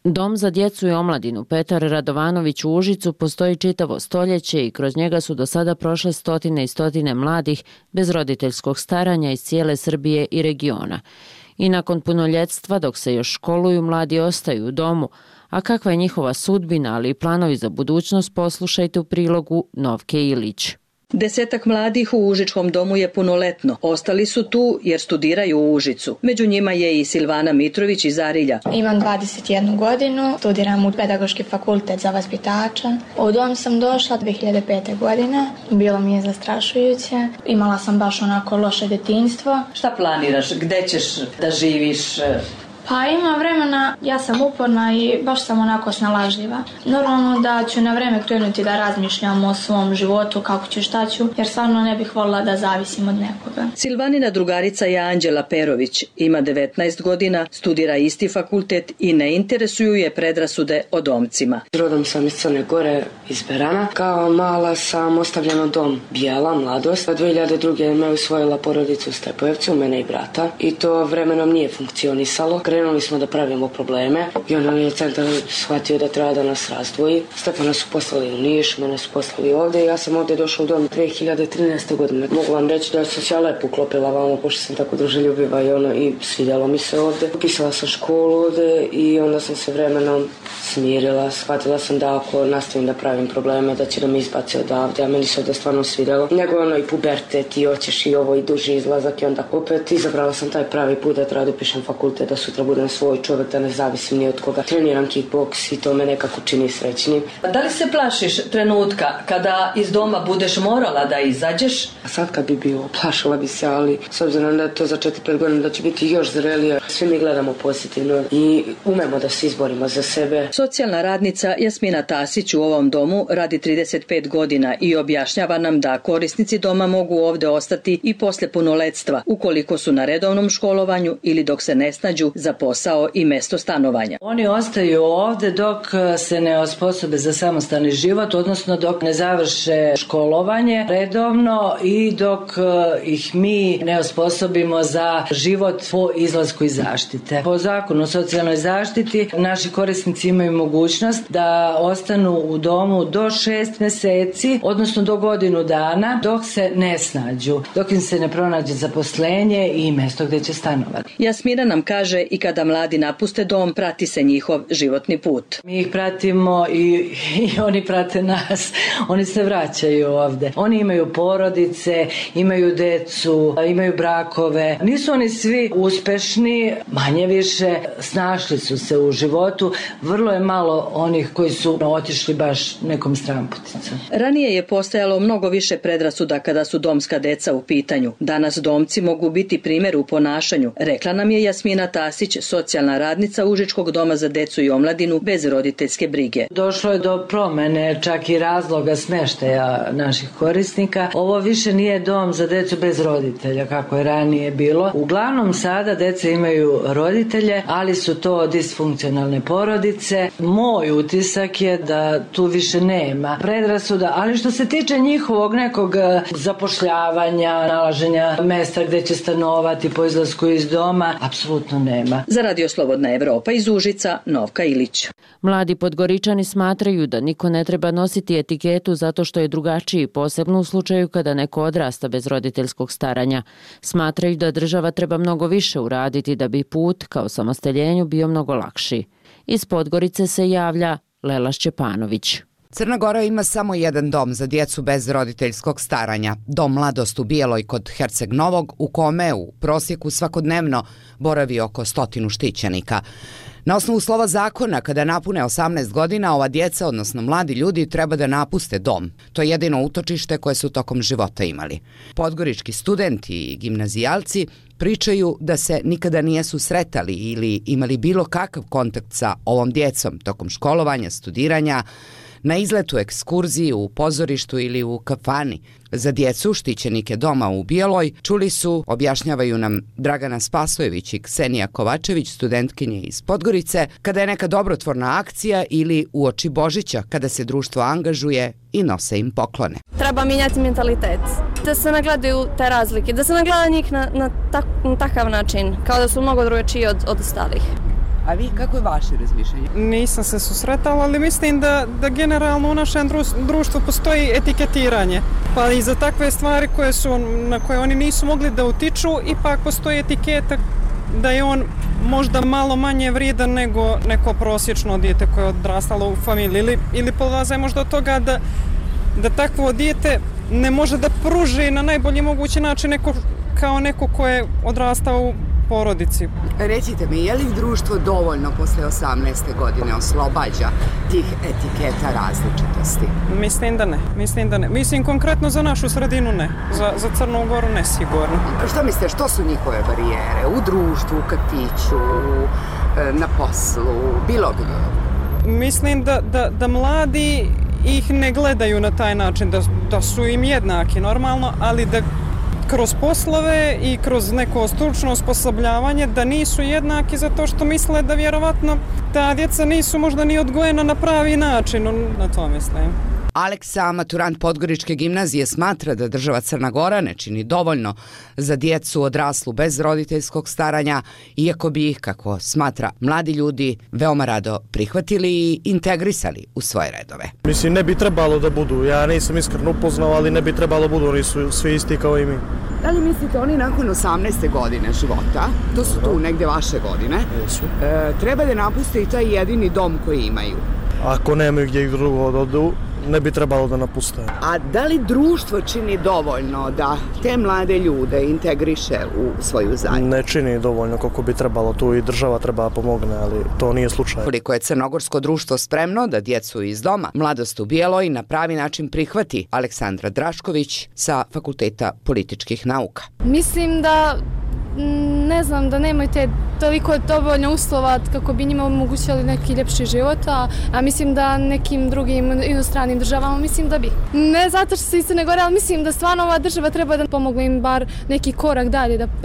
Speaker 10: Dom za djecu i omladinu Petar Radovanović u Užicu postoji čitavo stoljeće i kroz njega su do sada prošle stotine i stotine mladih bez roditeljskog staranja iz cijele Srbije i regiona. I nakon punoljetstva, dok se još školuju, mladi ostaju u domu, a kakva je njihova sudbina, ali i planovi za budućnost, poslušajte u prilogu Novke Ilić.
Speaker 17: 10 mladih u Užičkom domu je punoletno. Ostali su tu jer studiraju u Užicu. Među njima je i Silvana Mitrović iz Arilja.
Speaker 18: Imam 21 godinu, studiram u Pedagoški fakultet za vaspitača. U dom sam došla 2005. godine. Bilo mi je zastrašujuće. Imala sam baš onako loše djetinjstvo.
Speaker 17: Šta planiraš? Gde ćeš da živiš?
Speaker 18: Pa ima vremena, ja sam uporna i baš sam onako snalažljiva. Normalno da ću na vreme krenuti da razmišljam o svom životu, kako ću, šta ću, jer stvarno ne bih voljela da zavisim od nekoga.
Speaker 17: Silvanina drugarica je Anđela Perović. Ima 19 godina, studira isti fakultet i ne interesuju je predrasude o domcima.
Speaker 19: Rodom sam iz Crne Gore, iz Berana. Kao mala sam ostavljena u dom Bijela, mladost. 2002. me usvojila porodica u Stepojevcu, mene i brata. I to vremenom nije funkcionisalo. Krenuli smo da pravimo probleme i onda je centar shvatio da treba da nas razdvoji. Stefana su poslali u Niš, mene su poslali ovde i ja sam ovde došla u dom 2013. godine. Mogu vam reći da sam se ja lepo uklopila vamo, pošto sam tako druželjubiva i svidjelo mi se ovde. Upisala sam školu ovde i onda sam se vremenom smirila. Shvatila sam da ako nastavim da pravim probleme, da će da me izbace odavde, a meni se ovde stvarno svidjelo. Nego i pubertet i hoćeš i ovo i duži izlazak i onda opet izabrala sam taj pravi put da treba da upišem fakultet, da sutra budem svoj čovjek, da ne zavisim ni od koga. Treniram kickboks i to me nekako čini srećnim.
Speaker 17: Da li se plašiš trenutka kada iz doma budeš morala da izađeš?
Speaker 19: Sad kad bi bilo, plašila bi se, ali s obzirom da je to za 4-5 godina da će biti još zrelije, svi mi gledamo pozitivno i umemo da se izborimo za sebe.
Speaker 17: Socijalna radnica Jasmina Tasić u ovom domu radi 35 godina i objašnjava nam da korisnici doma mogu ovde ostati i posle punoletstva, ukoliko su na redovnom školovanju ili dok se ne snađu za posao i mesto stanovanja.
Speaker 20: Oni ostaju ovde dok se ne osposobe za samostalni život, odnosno dok ne završe školovanje redovno i dok ih mi ne osposobimo za život po izlasku iz zaštite. Po zakonu o socijalnoj zaštiti naši korisnici imaju mogućnost da ostanu u domu do 6 mjeseci, odnosno do godinu dana, dok se ne snađu, dok im se ne pronađe zaposlenje i mesto gdje će stanovati.
Speaker 17: Jasmina nam kaže i kada mladi napuste dom, prati se njihov životni put.
Speaker 20: Mi ih pratimo i oni prate nas. Oni se vraćaju ovde. Oni imaju porodice, imaju decu, imaju brakove. Nisu oni svi uspešni, manje više snašli su se u životu. Vrlo je malo onih koji su otišli baš nekom stramputicom.
Speaker 17: Ranije je postojalo mnogo više predrasuda kada su domska deca u pitanju. Danas domci mogu biti primjer u ponašanju, rekla nam je Jasmina Tasić, socijalna radnica Užičkog doma za decu i omladinu bez roditeljske brige.
Speaker 20: Došlo je do promene čak i razloga smeštaja naših korisnika. Ovo više nije dom za decu bez roditelja kako je ranije bilo. Uglavnom sada deca imaju roditelje, ali su to disfunkcionalne porodice. Moj utisak je da tu više nema predrasuda, ali što se tiče njihovog nekog zapošljavanja, nalaženja mesta gde će stanovati po izlasku iz doma, apsolutno nema.
Speaker 17: Za Radio Slobodna Evropa iz Užica, Novka Ilić.
Speaker 10: Mladi Podgoričani smatraju da niko ne treba nositi etiketu zato što je drugačiji, posebno u slučaju kada neko odrasta bez roditeljskog staranja. Smatraju da država treba mnogo više uraditi da bi put kao samostaljenju bio mnogo lakši. Iz Podgorice se javlja Lela Šćepanović.
Speaker 21: Crna Gora ima samo jedan dom za djecu bez roditeljskog staranja, dom Mladost u Bijeloj kod Herceg Novog, u kome u prosjeku svakodnevno boravi oko 100 štićenika. Na osnovu slova zakona, kada napune 18 godina, ova djeca, odnosno mladi ljudi, treba da napuste dom. To je jedino utočište koje su tokom života imali. Podgorički studenti i gimnazijalci pričaju da se nikada nije susretali ili imali bilo kakav kontakt sa ovom djecom tokom školovanja, studiranja, na izletu, ekskurziji, u pozorištu ili u kafani. Za djecu, štićenike doma u Bijeloj, čuli su, objašnjavaju nam Dragana Spasojević i Ksenija Kovačević, studentkinje iz Podgorice, kada je neka dobrotvorna akcija ili uoči Božića, kada se društvo angažuje i nose im poklone.
Speaker 22: Treba mijenjati mentalitet, da se nagledaju te razlike, da se nagleda njih na takav način, kao da su mnogo drugačiji od ostalih.
Speaker 21: A vi, kako je vaše razmišljanje?
Speaker 5: Nisam se susretala, ali mislim da generalno u našem društvu postoji etiketiranje. Pa i za takve stvari na koje oni nisu mogli da utiču, ipak postoji etiketa da je on možda malo manje vrijedan nego neko prosječno dijete koje je odrastalo u familiji. Ili polaze možda od toga da takvo dijete ne može da pruži na najbolji mogući način kao neko ko je odrastao u porodici.
Speaker 21: Recite mi, je li društvo dovoljno posle 18. godine oslobađa tih etiketa različitosti?
Speaker 5: Mislim da ne. Mislim konkretno za našu sredinu ne. Za Crnu Goru ne sigurno.
Speaker 21: Što mislite, što su njihove barijere? U društvu, u kafiću, na poslu, bilo gdje?
Speaker 5: Mislim da mladi ih ne gledaju na taj način, da su im jednaki normalno, ali da kroz poslove i kroz neko stručno osposobljavanje da nisu jednaki zato što misle da vjerovatno ta djeca nisu možda ni odgojena na pravi način, na to mislim.
Speaker 21: Aleksa, maturant Podgoričke gimnazije, smatra da država Crna Gora ne čini dovoljno za djecu odraslu bez roditeljskog staranja, iako bi ih, kako smatra, mladi ljudi veoma rado prihvatili i integrisali u svoje redove.
Speaker 7: Mislim, ne bi trebalo da budu, ja nisam iskreno upoznao, ali ne bi trebalo budu, oni su svi isti kao i mi.
Speaker 21: Da li mislite oni nakon 18. godine života, to su tu negdje vaše godine, treba da napuste i taj jedini dom koji imaju?
Speaker 7: Ako nemaju gdje ih drugo da odu, ne bi trebalo da napuste.
Speaker 21: A da li društvo čini dovoljno da te mlade ljude integriše u svoju zajednicu?
Speaker 7: Ne čini dovoljno koliko bi trebalo, tu i država treba pomogne, ali to nije slučaj.
Speaker 21: Koliko je crnogorsko društvo spremno da djecu iz doma Mladost u Bijeloj na pravi način prihvati? Aleksandra Drašković sa Fakulteta političkih nauka.
Speaker 22: Mislim da da nemaju toliko dovoljno uslova kako bi njima omogućili neki ljepši život, a mislim da nekim drugim inostranim državama mislim da bi. Ne zato što se iz Crne Gore, ali mislim da stvarno ova država treba da pomogne im bar neki korak dalje, da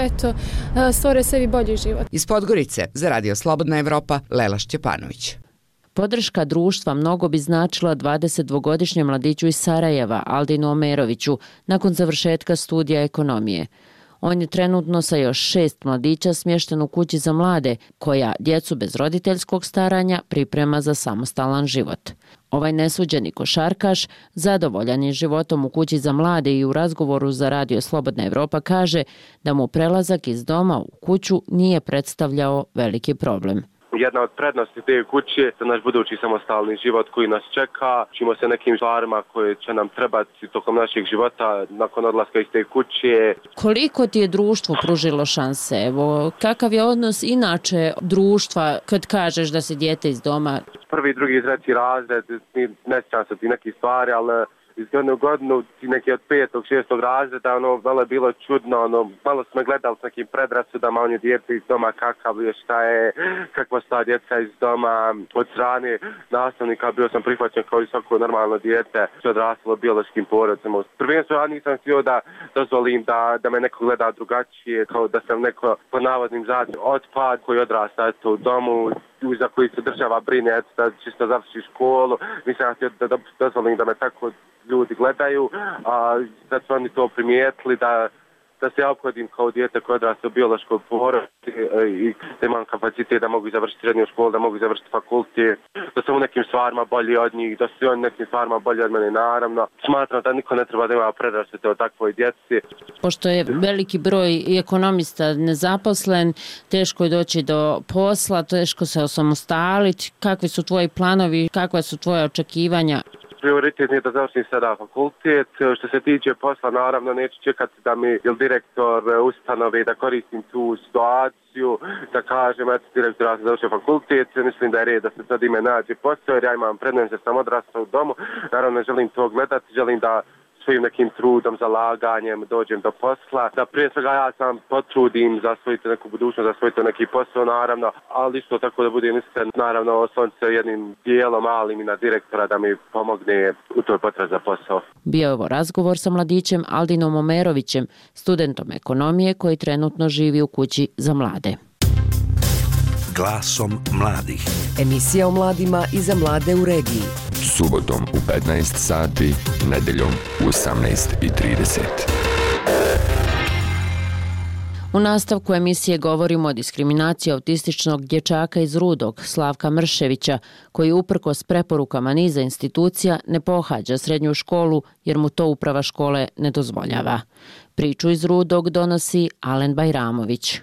Speaker 22: stvore sebi bolji život.
Speaker 21: Iz Podgorice za Radio Slobodna Evropa, Lela Šćepanović.
Speaker 10: Podrška društva mnogo bi značila 22-godišnjem mladiću iz Sarajeva, Aldinu Omeroviću, nakon završetka studija ekonomije. On je trenutno sa još 6 mladića smješten u kući za mlade, koja djecu bez roditeljskog staranja priprema za samostalan život. Ovaj nesuđeni košarkaš, zadovoljan je životom u kući za mlade i u razgovoru za Radio Slobodna Evropa kaže da mu prelazak iz doma u kuću nije predstavljao veliki problem.
Speaker 23: Jedna od prednosti te kuće je naš budući samostalni život koji nas čeka. Učimo se nekim stvarima koje će nam trebati tokom našeg života nakon odlaska iz te kuće.
Speaker 10: Koliko ti je društvo pružilo šanse? Evo, kakav je odnos inače društva kad kažeš da si dijete iz doma?
Speaker 23: Prvi, drugi, treći razred, ne sjećam se ti nekih stvari, ali iz godine u godinu, neki od 5. 6. razreda, malo je bilo čudno, malo smo gledali s nekim predrasudama, on je dijete iz doma, kakav je, šta je, kakva sta djeca iz doma, od strane nastavnika bio sam prihvaćen kao i svako normalno dijete, sve odraslo biološkim porodicama. Prvenstveno ja nisam htio da dozvolim da me neko gleda drugačije, kao da sam neko po navodnim zadnjim otpad koji odrasta u domu, za koji se država brine, da čisto završi školu. Nisam htio da dozvolim da me tako ljudi gledaju, a sad su oni to primijetili da se ja ophodim kao dijete koje odrasta u biološkoj porodici i da imam kapacitet da mogu završiti srednju školu, da mogu završiti fakultet, da sam u nekim stvarima bolji od njih, da su oni nekim stvarima bolji od mene, naravno. Smatram da niko ne treba da ima predrasude o takvoj djeci.
Speaker 10: Pošto je veliki broj i ekonomista nezaposlen, teško je doći do posla, teško se osamostaliti. Kakvi su tvoji planovi, kakva su tvoje očekivanja?
Speaker 23: Prioritet je da završim sada fakultet. Što se tiče posla, naravno neću čekati da mi direktor ustanove da koristim tu situaciju, da kažem, eto direktor, ja sam završio fakultet, mislim da je red da se sad ime nađe posao, jer ja imam prednost da sam odrastao u domu. Naravno ne želim to gledati, želim da svojim nekim trudom, zalaganjem dođem do posla. Da prije svega ja sam potrudim za svojiti neku budućnost, za svojiti neki posao, naravno, ali isto tako da budem iskren, naravno osloniti se jednim dijelom malim i na direktora da mi pomogne u toj potrazi za posao.
Speaker 10: Bio je ovo razgovor sa mladićem Aldinom Omerovićem, studentom ekonomije koji trenutno živi u kući za mlade.
Speaker 2: Glasom mladih.
Speaker 3: Emisija o mladima i za mlade u regiji.
Speaker 24: Subotom u 15 sati, nedeljom u 18:30.
Speaker 10: U nastavku emisije govorimo o diskriminaciji autističnog dječaka iz Rudog, Slavka Mrševića, koji uprkos preporukama niza institucija ne pohađa srednju školu jer mu to uprava škole ne dozvoljava. Priču iz Rudog donosi Alen Bajramović.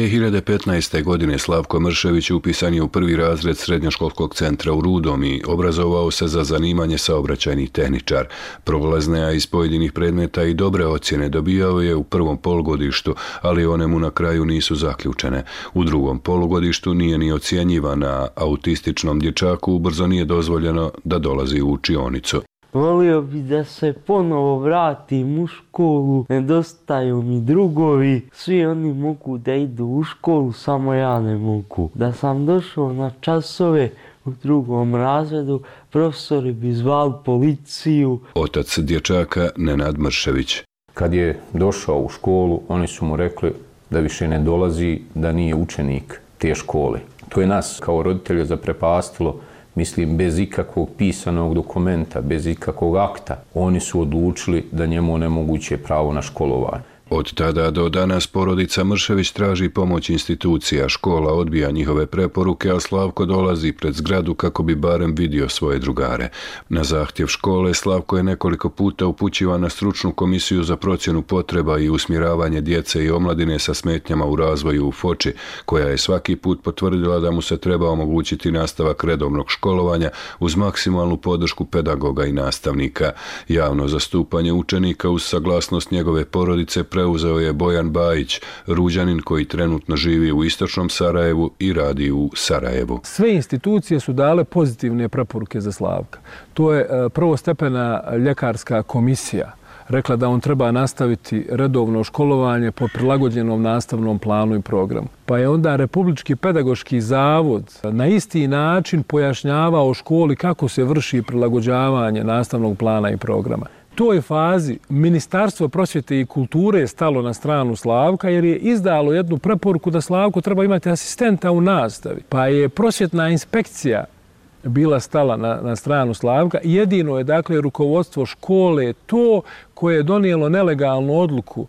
Speaker 1: 2015. godine Slavko Mršević upisan je u prvi razred srednjoškolskog centra u Rudom i obrazovao se za zanimanje saobraćajni tehničar. Prolazne iz pojedinih predmeta i dobre ocjene dobijao je u prvom polugodištu, ali one mu na kraju nisu zaključene. U drugom polugodištu nije ni ocjenjivan, a autističnom dječaku ubrzo nije dozvoljeno da dolazi u učionicu.
Speaker 4: Volio bi da se ponovo vratim u školu, nedostaju mi drugovi, svi oni mogu da idu u školu, samo ja ne mogu. Da sam došao na časove u drugom razredu, profesori bi zvali policiju.
Speaker 1: Otac dječaka Nenad Mršević.
Speaker 6: Kad je došao u školu, oni su mu rekli da više ne dolazi, da nije učenik te škole. To je nas kao roditelja zaprepastilo. Mislim, bez ikakvog pisanog dokumenta, bez ikakvog akta, oni su odlučili da njemu onemoguće pravo na školovanje.
Speaker 1: Od tada do danas porodica Mršević traži pomoć institucija, škola odbija njihove preporuke, a Slavko dolazi pred zgradu kako bi barem vidio svoje drugare. Na zahtjev škole Slavko je nekoliko puta upućivan na stručnu komisiju za procjenu potreba i usmjeravanje djece i omladine sa smetnjama u razvoju u Foči, koja je svaki put potvrdila da mu se treba omogućiti nastavak redovnog školovanja uz maksimalnu podršku pedagoga i nastavnika. Javno zastupanje učenika uz saglasnost njegove porodice preuzeo je Bojan Bajić, Ruđanin koji trenutno živi u istočnom Sarajevu i radi u Sarajevu.
Speaker 8: Sve institucije su dale pozitivne preporuke za Slavka. To je prvostepena ljekarska komisija rekla da on treba nastaviti redovno školovanje po prilagođenom nastavnom planu i programu. Pa je onda Republički pedagoški zavod na isti način pojašnjavao školi kako se vrši prilagođavanje nastavnog plana i programa. U toj fazi Ministarstvo prosvjete i kulture je stalo na stranu Slavka jer je izdalo jednu preporuku da Slavko treba imati asistenta u nastavi. Pa je prosvjetna inspekcija bila stala na stranu Slavka. Jedino je dakle rukovodstvo škole to koje je donijelo nelegalnu odluku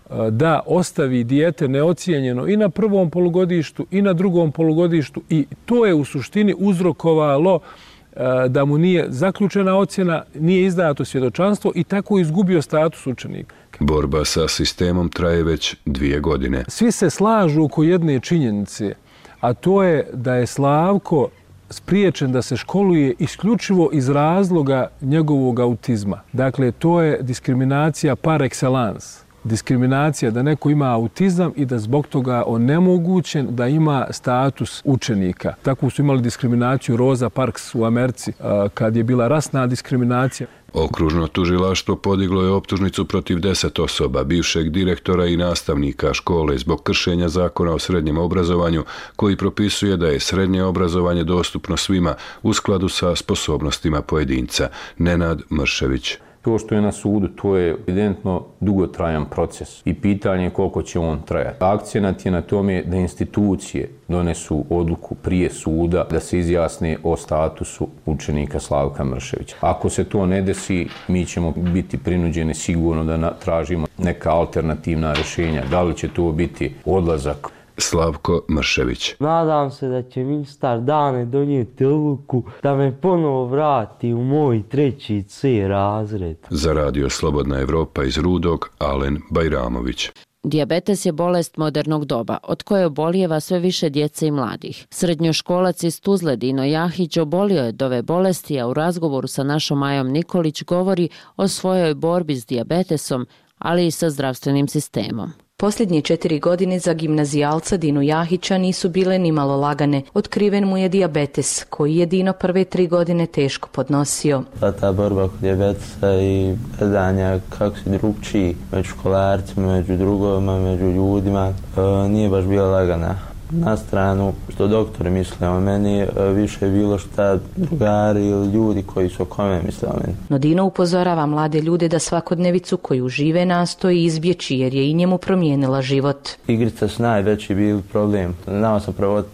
Speaker 8: da ostavi dijete neocijenjeno i na prvom polugodištu i na drugom polugodištu i to je u suštini uzrokovalo da mu nije zaključena ocjena, nije izdato svjedočanstvo i tako izgubio status učenika.
Speaker 1: Borba sa sistemom traje već 2 godine.
Speaker 8: Svi se slažu oko jedne činjenice, a to je da je Slavko spriječen da se školuje isključivo iz razloga njegovog autizma. Dakle, to je diskriminacija par excellence. Diskriminacija da neko ima autizam i da zbog toga onemogućen da ima status učenika. Takvu su imali diskriminaciju Rosa Parks u Americi kad je bila rasna diskriminacija.
Speaker 1: Okružno tužilaštvo podiglo je optužnicu protiv 10 osoba, bivšeg direktora i nastavnika škole zbog kršenja zakona o srednjem obrazovanju koji propisuje da je srednje obrazovanje dostupno svima u skladu sa sposobnostima pojedinca. Nenad Mršević.
Speaker 6: To što je na sudu, to je evidentno dugotrajan proces i pitanje je koliko će on trajati. Akcenat je na tome da institucije donesu odluku prije suda da se izjasne o statusu učenika Slavka Mrševića. Ako se to ne desi, mi ćemo biti prinuđeni sigurno da tražimo neka alternativna rješenja. Da li će to biti odlazak?
Speaker 1: Slavko Mršević.
Speaker 4: Nadam se da će ministar Dane donijeti odluku da me ponovo vrati u moj 3. C razred.
Speaker 1: Za radio Slobodna Evropa iz Rudog, Alen Bajramović.
Speaker 10: Dijabetes je bolest modernog doba, od koje obolijeva sve više djece i mladih. Srednjoškolac iz Tuzle Dino Jahić obolio je od ove bolesti, a u razgovoru sa našom Majom Nikolić govori o svojoj borbi s dijabetesom, ali i sa zdravstvenim sistemom.
Speaker 25: Posljednje 4 godine za gimnazijalca Dinu Jahića nisu bile nimalo lagane. Otkriven mu je dijabetes, koji je Dino prve 3 godine teško podnosio.
Speaker 4: Ta borba kod dijabetesa i gledanja kako si drugčiji među školarcima, među drugovima, među ljudima, nije baš bila lagana. Na stranu što doktori misle o meni, više je bilo šta drugari ili ljudi koji su oko mene misle o meni.
Speaker 25: No Dino upozorava mlade ljude da svakodnevicu koju žive nastoji izbjeći jer je i njemu promijenila život.
Speaker 4: Igrice su najveći bili problem. Znao sam provoditi po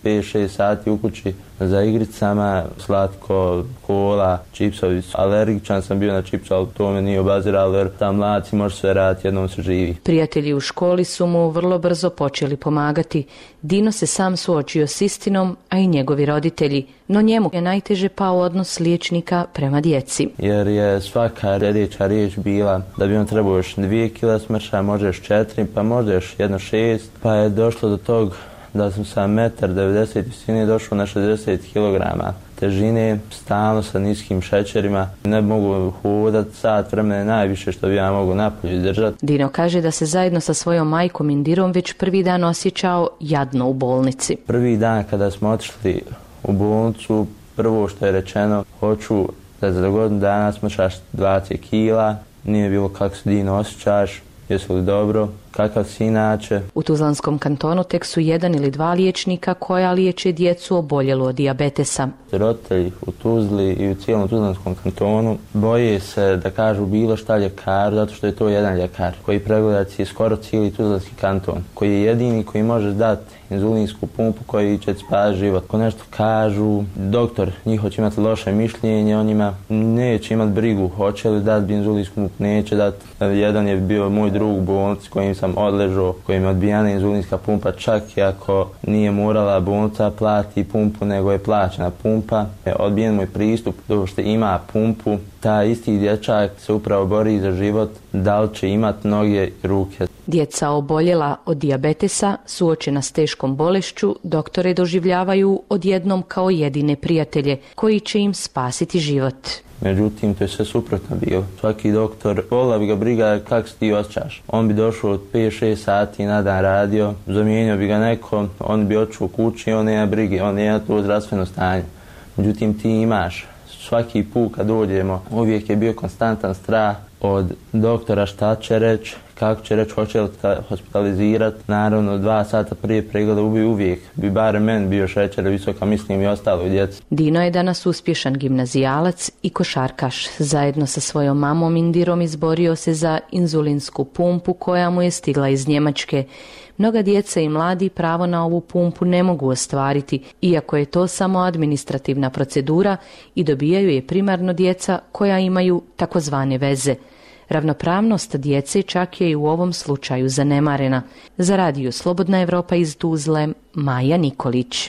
Speaker 4: 5-6 sati u kući za igricama, slatko, kola, čipsovi. Alergičan sam bio na čips, ali to me nije obaziralo jer tam mladci može sve raditi, jednom se živi.
Speaker 25: Prijatelji u školi su mu vrlo brzo počeli pomagati. Dino se sam suočio s istinom, a i njegovi roditelji, no njemu je najteže pao odnos liječnika prema djeci.
Speaker 4: Jer je svaka sljedeća riječ bila da bi on trebao još 2 kila smrša, može još 4, pa možda još 1,6, pa je došlo do tog da sam sa 1,90 m visine došao na 60 kg težine, stalno sa niskim šećerima. Ne mogu hodati sat vremena, najviše što bi ja mogu napolju izdržati.
Speaker 25: Dino kaže da se zajedno sa svojom majkom Indirom već prvi dan osjećao jadno u bolnici.
Speaker 4: Prvi dan kada smo otišli u bolnicu, prvo što je rečeno, hoću da za godinu dana smršaš 20 kila, nije bilo kako se Dino osjećaš, jesu li dobro, kakav si inače.
Speaker 25: U Tuzlanskom kantonu tek su 1 ili 2 liječnika koja liječe djecu oboljelu od dijabetesa.
Speaker 4: Roditelji u Tuzli i u cijelom Tuzlanskom kantonu boje se da kažu bilo šta ljekaru, zato što je to jedan ljekar koji pregleda skoro cijeli Tuzlanski kanton, koji je jedini koji može dati inzulinsku pumpu koji će spasiti život. Ako nešto kažu, doktor njihov će imati loše mišljenje o njima, neće imati brigu, hoće li dati inzulinsku pumpu, neće dati. Jedan je bio moj drug u bolnici kojim sam odležao, kojim je odbijana inzulinska pumpa, čak i ako nije morala bolnica plati pumpu, nego je plaćena pumpa. Odbijen moj pristup, dok što ima pumpu, taj isti dječak se upravo bori za život, da li će imati noge i ruke.
Speaker 25: Djeca oboljela od dijabetesa, suočena s teškom bolešću, doktore doživljavaju odjednom kao jedine prijatelje koji će im spasiti život.
Speaker 4: Međutim, to je sve suprotno bilo. Svaki doktor, volila bi ga briga kako se ti osjećaš. On bi došao od 5-6 sati na dan radio, zamijenio bi ga neko, on bi otišao u kući, on nema brige, on nema to zdravstveno stanje. Međutim, ti imaš. Svaki put kad dođemo, uvijek je bio konstantan strah od doktora šta će reći, kako će reći, hoće li hospitalizirati. Naravno, 2 sata prije pregleda uvijek bi barem meni bio šećer visoka, mislim i ostalo djeci.
Speaker 25: Dino je danas uspješan gimnazijalac i košarkaš. Zajedno sa svojom mamom Indirom izborio se za inzulinsku pumpu koja mu je stigla iz Njemačke. Mnoga djeca i mladi pravo na ovu pumpu ne mogu ostvariti, iako je to samo administrativna procedura i dobijaju je primarno djeca koja imaju takozvane veze. Ravnopravnost djece čak je i u ovom slučaju zanemarena. Za radio Slobodna Evropa iz Tuzle, Maja Nikolić.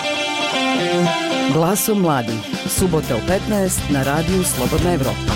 Speaker 3: Glasom mladih. Subota u 15 na radiju Slobodna Evropa.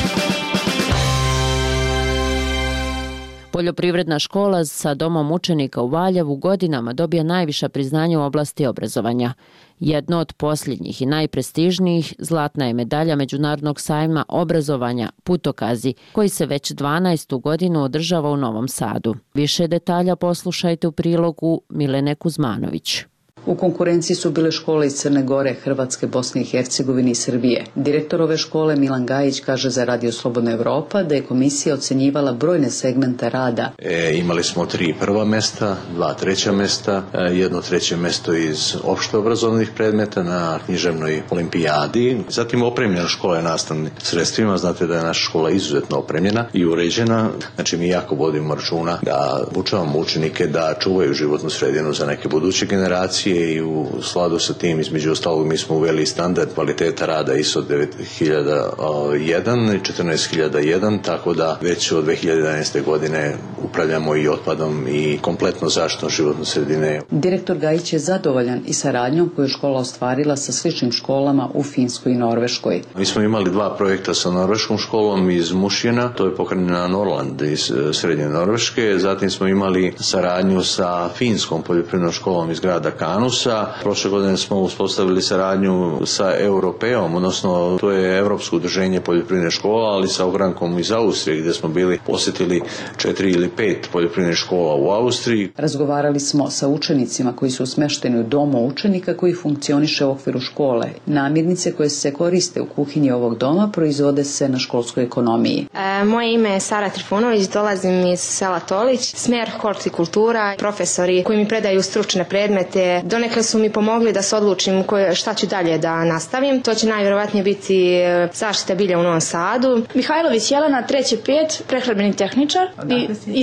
Speaker 10: Poljoprivredna škola sa domom učenika u Valjevu godinama dobija najviša priznanja u oblasti obrazovanja. Jedno od posljednjih i najprestižnijih zlatna je medalja Međunarodnog sajma obrazovanja Putokazi, koji se već 12. godinu održava u Novom Sadu. Više detalja poslušajte u prilogu Milene Kuzmanović.
Speaker 9: U konkurenciji su bile škole iz Crne Gore, Hrvatske, Bosne i Hercegovine i Srbije. Direktor ove škole Milan Gajić kaže za Radio Slobodna Evropa da je komisija ocenjivala brojne segmente rada.
Speaker 12: Imali smo 3 prva mjesta, 2 treća mjesta, 1 treće mjesto iz opšteobrazovnih predmeta na književnoj olimpijadi. Zatim opremljena škola je nastavnim sredstvima. Znate da je naša škola izuzetno opremljena i uređena. Znači mi jako vodimo računa da obučavamo učenike da čuvaju životnu sredinu za neke buduće generacije. I u skladu sa tim, između ostalog, mi smo uveli standard kvaliteta rada ISO 9001 i 14001, tako da već od 2011. godine upravljamo i otpadom i kompletno zaštitom životne sredine.
Speaker 9: Direktor Gajić je zadovoljan i saradnjom koju je škola ostvarila sa sličnim školama u Finskoj i Norveškoj.
Speaker 12: Mi smo imali 2 projekta sa norveškom školom iz Mušjena, to je pokrenjena Norland iz srednje Norveške, zatim smo imali saradnju sa finskom poljoprivrednom školom iz grada Kanusa. Prošle godine smo uspostavili saradnju sa Europeom, odnosno to je Europsko udruženje poljoprivredne škola, ali sa ogrankom iz Austrije gdje smo bili posjetili 4 ili 5 poljoprivrednih škola u Austriji.
Speaker 9: Razgovarali smo sa učenicima koji su smješteni u domu učenika koji funkcioniše u okviru škole. Namirnice koje se koriste u kuhinji ovog doma proizvode se na školskoj ekonomiji.
Speaker 13: Moje ime je Sara Trifunović, dolazim iz sela Tolić, smjer hortikultura, profesori koji mi predaju stručne predmete. Donekle su mi pomogli da se odlučim šta ću dalje da nastavim. To će najvjerovatnije biti zaštita bilja u Novom Sadu.
Speaker 14: Mihajlović Jelena, 3.5, prehrambeni tehničar iz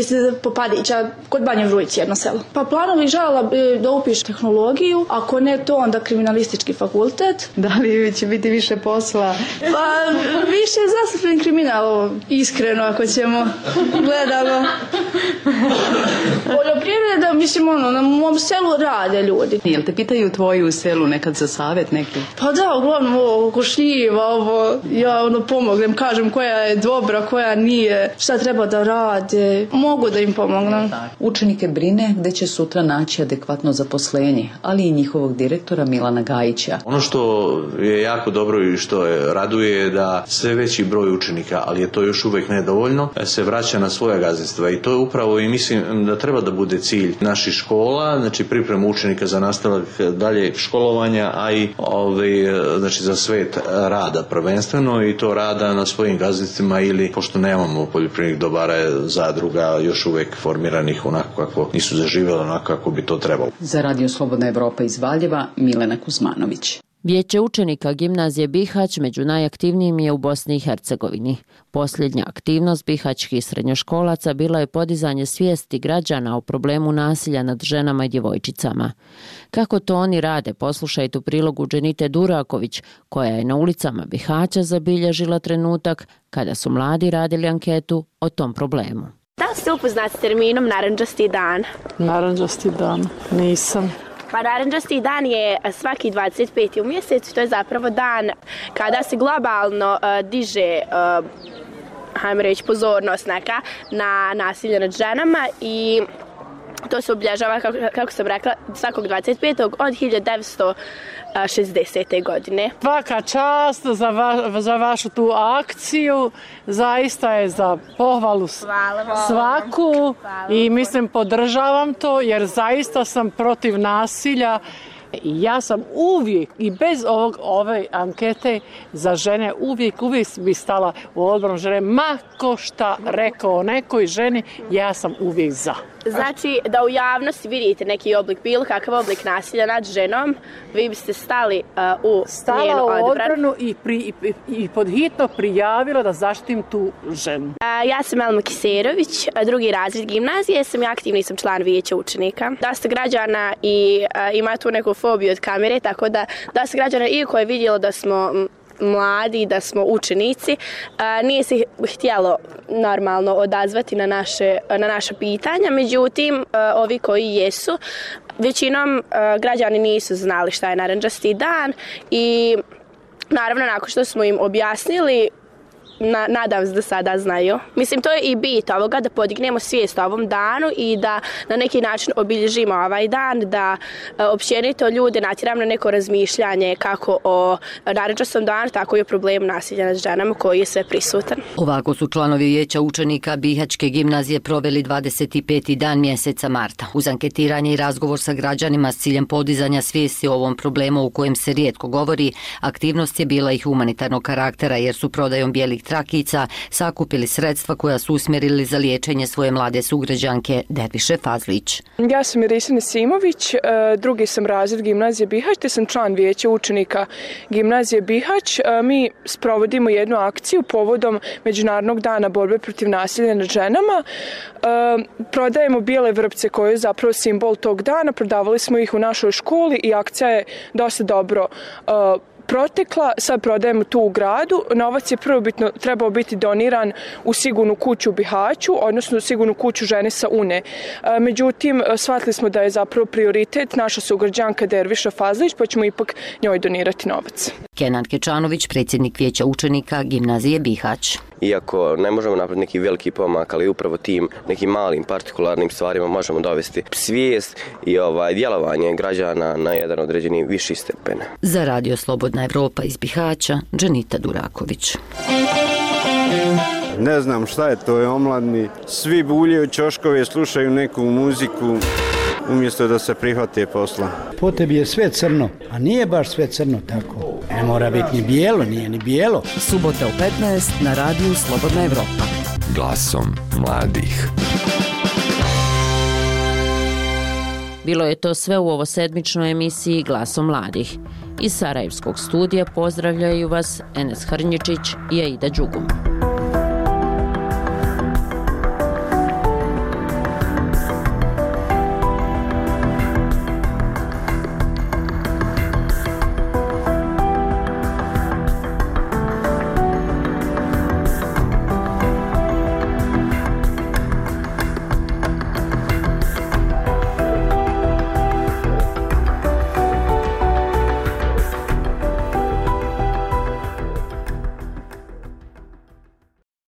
Speaker 11: iz Popadića, kod Banje Vrujić jedno selo. Pa planovi željela da upiš tehnologiju, ako ne to onda kriminalistički fakultet.
Speaker 14: Da li će biti više posla?
Speaker 11: Pa više zastupni kriminal, iskreno ako ćemo gledamo. Poljoprivreda, mislim na mom selu rade ljudi.
Speaker 14: Jel te pitaju tvoji u selu nekad za savjet neki?
Speaker 11: Pa da, uglavnom ovo košljiva, ja pomognem, kažem koja je dobra, koja nije, šta treba da rade, mogu da im pomognem.
Speaker 9: Učenike brine gde će sutra naći adekvatno zaposlenje, ali i njihovog direktora Milana Gajića.
Speaker 12: Ono što je jako dobro i što je raduje je da sve veći broj učenika, ali je to još uvijek nedovoljno, se vraća na svoja gazdinstva i to je upravo i mislim da treba da bude cilj naših škola, znači pripremu učenika za nastavak dalje školovanja, a i znači za svet rada prvenstveno i to rada na svojim gazdinstvima ili, pošto nemamo poljoprivrednih dobara zadruga još uvijek formiranih onako kako nisu zaživjela, onako kako bi to trebalo.
Speaker 9: Za Radio Slobodna Evropa iz Valjeva, Milena Kuzmanović.
Speaker 10: Vijeće učenika gimnazije Bihać među najaktivnijim je u Bosni i Hercegovini. Posljednja aktivnost bihaćkih srednjoškolaca bila je podizanje svijesti građana o problemu nasilja nad ženama i djevojčicama. Kako to oni rade, poslušajte u prilogu Dženite Duraković, koja je na ulicama Bihaća zabilježila trenutak kada su mladi radili anketu o tom problemu.
Speaker 15: Da li ste upoznati s terminom narandžasti dan?
Speaker 16: Narandžasti dan, nisam.
Speaker 15: Pa narandžasti dan je svaki 25. u mjesecu, to je zapravo dan kada se globalno diže hajmo reći pozornost neka na nasilje nad ženama i to se obilježava, kako sam rekla, svakog 25. od 1960. godine.
Speaker 16: Svaka čast za vašu tu akciju, zaista je za pohvalu svaku i mislim podržavam to jer zaista sam protiv nasilja. Ja sam uvijek i bez ove ankete za žene uvijek bi stala u odbranu žene. Ma ko šta rekao nekoj ženi, ja sam uvijek za.
Speaker 15: Znači da u javnosti vidite neki oblik, bilo kakav oblik nasilja nad ženom, vi biste stali u njenu odbranu
Speaker 16: i podhitno prijavila da zaštitim tu ženu.
Speaker 15: Ja sam Elma Kiserović, drugi razred gimnazije, sam aktivni sam član vijeća učenika. Dosta građana i ima tu neku fobiju od kamere, tako da dosta građana i koje je vidjelo da smo mladi, da smo učenici, nije se htjelo normalno odazvati na naša pitanja, međutim ovi koji jesu, većinom građani nisu znali šta je narandžasti dan i naravno nakon što smo im objasnili, nadam se da sada znaju. Mislim, to je i bit ovoga, da podignemo svijest o ovom danu i da na neki način obilježimo ovaj dan, da općenito ljude natjeramo na neko razmišljanje kako o narandžastom danu, tako i o problemu nasilja nad ženama koji je sve prisutan.
Speaker 18: Ovako su članovi vijeća učenika Bihaćke gimnazije proveli 25. dan mjeseca marta. Uz anketiranje i razgovor sa građanima s ciljem podizanja svijesti o ovom problemu u kojem se rijetko govori, aktivnost je bila i humanitarnog karaktera jer su prodajom bijelih trakica sakupili sredstva koja su usmjerili za liječenje svoje mlade sugrađanke Derviše Fazlić.
Speaker 26: Ja sam Irisina Simović, drugi sam razred gimnazije Bihać, te sam član vijeća učenika gimnazije Bihać. Mi sprovodimo jednu akciju povodom Međunarodnog dana borbe protiv nasilja nad ženama. Prodajemo bijele vrpce koje je zapravo simbol tog dana, prodavali smo ih u našoj školi i akcija je dosta dobro protekla, sad prodajemo tu u gradu. Novac je prvobitno trebao biti doniran u sigurnu kuću u Bihaću, odnosno u sigurnu kuću žene sa Une. Međutim, shvatili smo da je zapravo prioritet naša sugrađanka Derviša Fazlić, pa ćemo ipak njoj donirati novac.
Speaker 18: Kenan Kečanović, predsjednik vijeća učenika gimnazije Bihać.
Speaker 27: Iako ne možemo napraviti neki veliki pomak, ali upravo tim nekim malim partikularnim stvarima možemo dovesti svijest i djelovanje građana na jedan određeni viši stepen.
Speaker 18: Za Radio Slobodna Evropa iz Bihaća, Dženita Duraković.
Speaker 28: Ne znam šta je to, je omladni. Svi buljaju ćoškove, slušaju neku muziku umjesto da se prihvate posla.
Speaker 29: Po tebi je sve crno, a nije baš sve crno tako. Ne mora biti ni bijelo, nije ni bijelo.
Speaker 3: Subota u 15 na Radiju Slobodna Evropa.
Speaker 24: Glasom mladih.
Speaker 10: Bilo je to sve u ovo sedmičnoj emisiji Glasom mladih. Iz Sarajevskog studija pozdravljaju vas Enes Hrnjičić i Aida Đugum.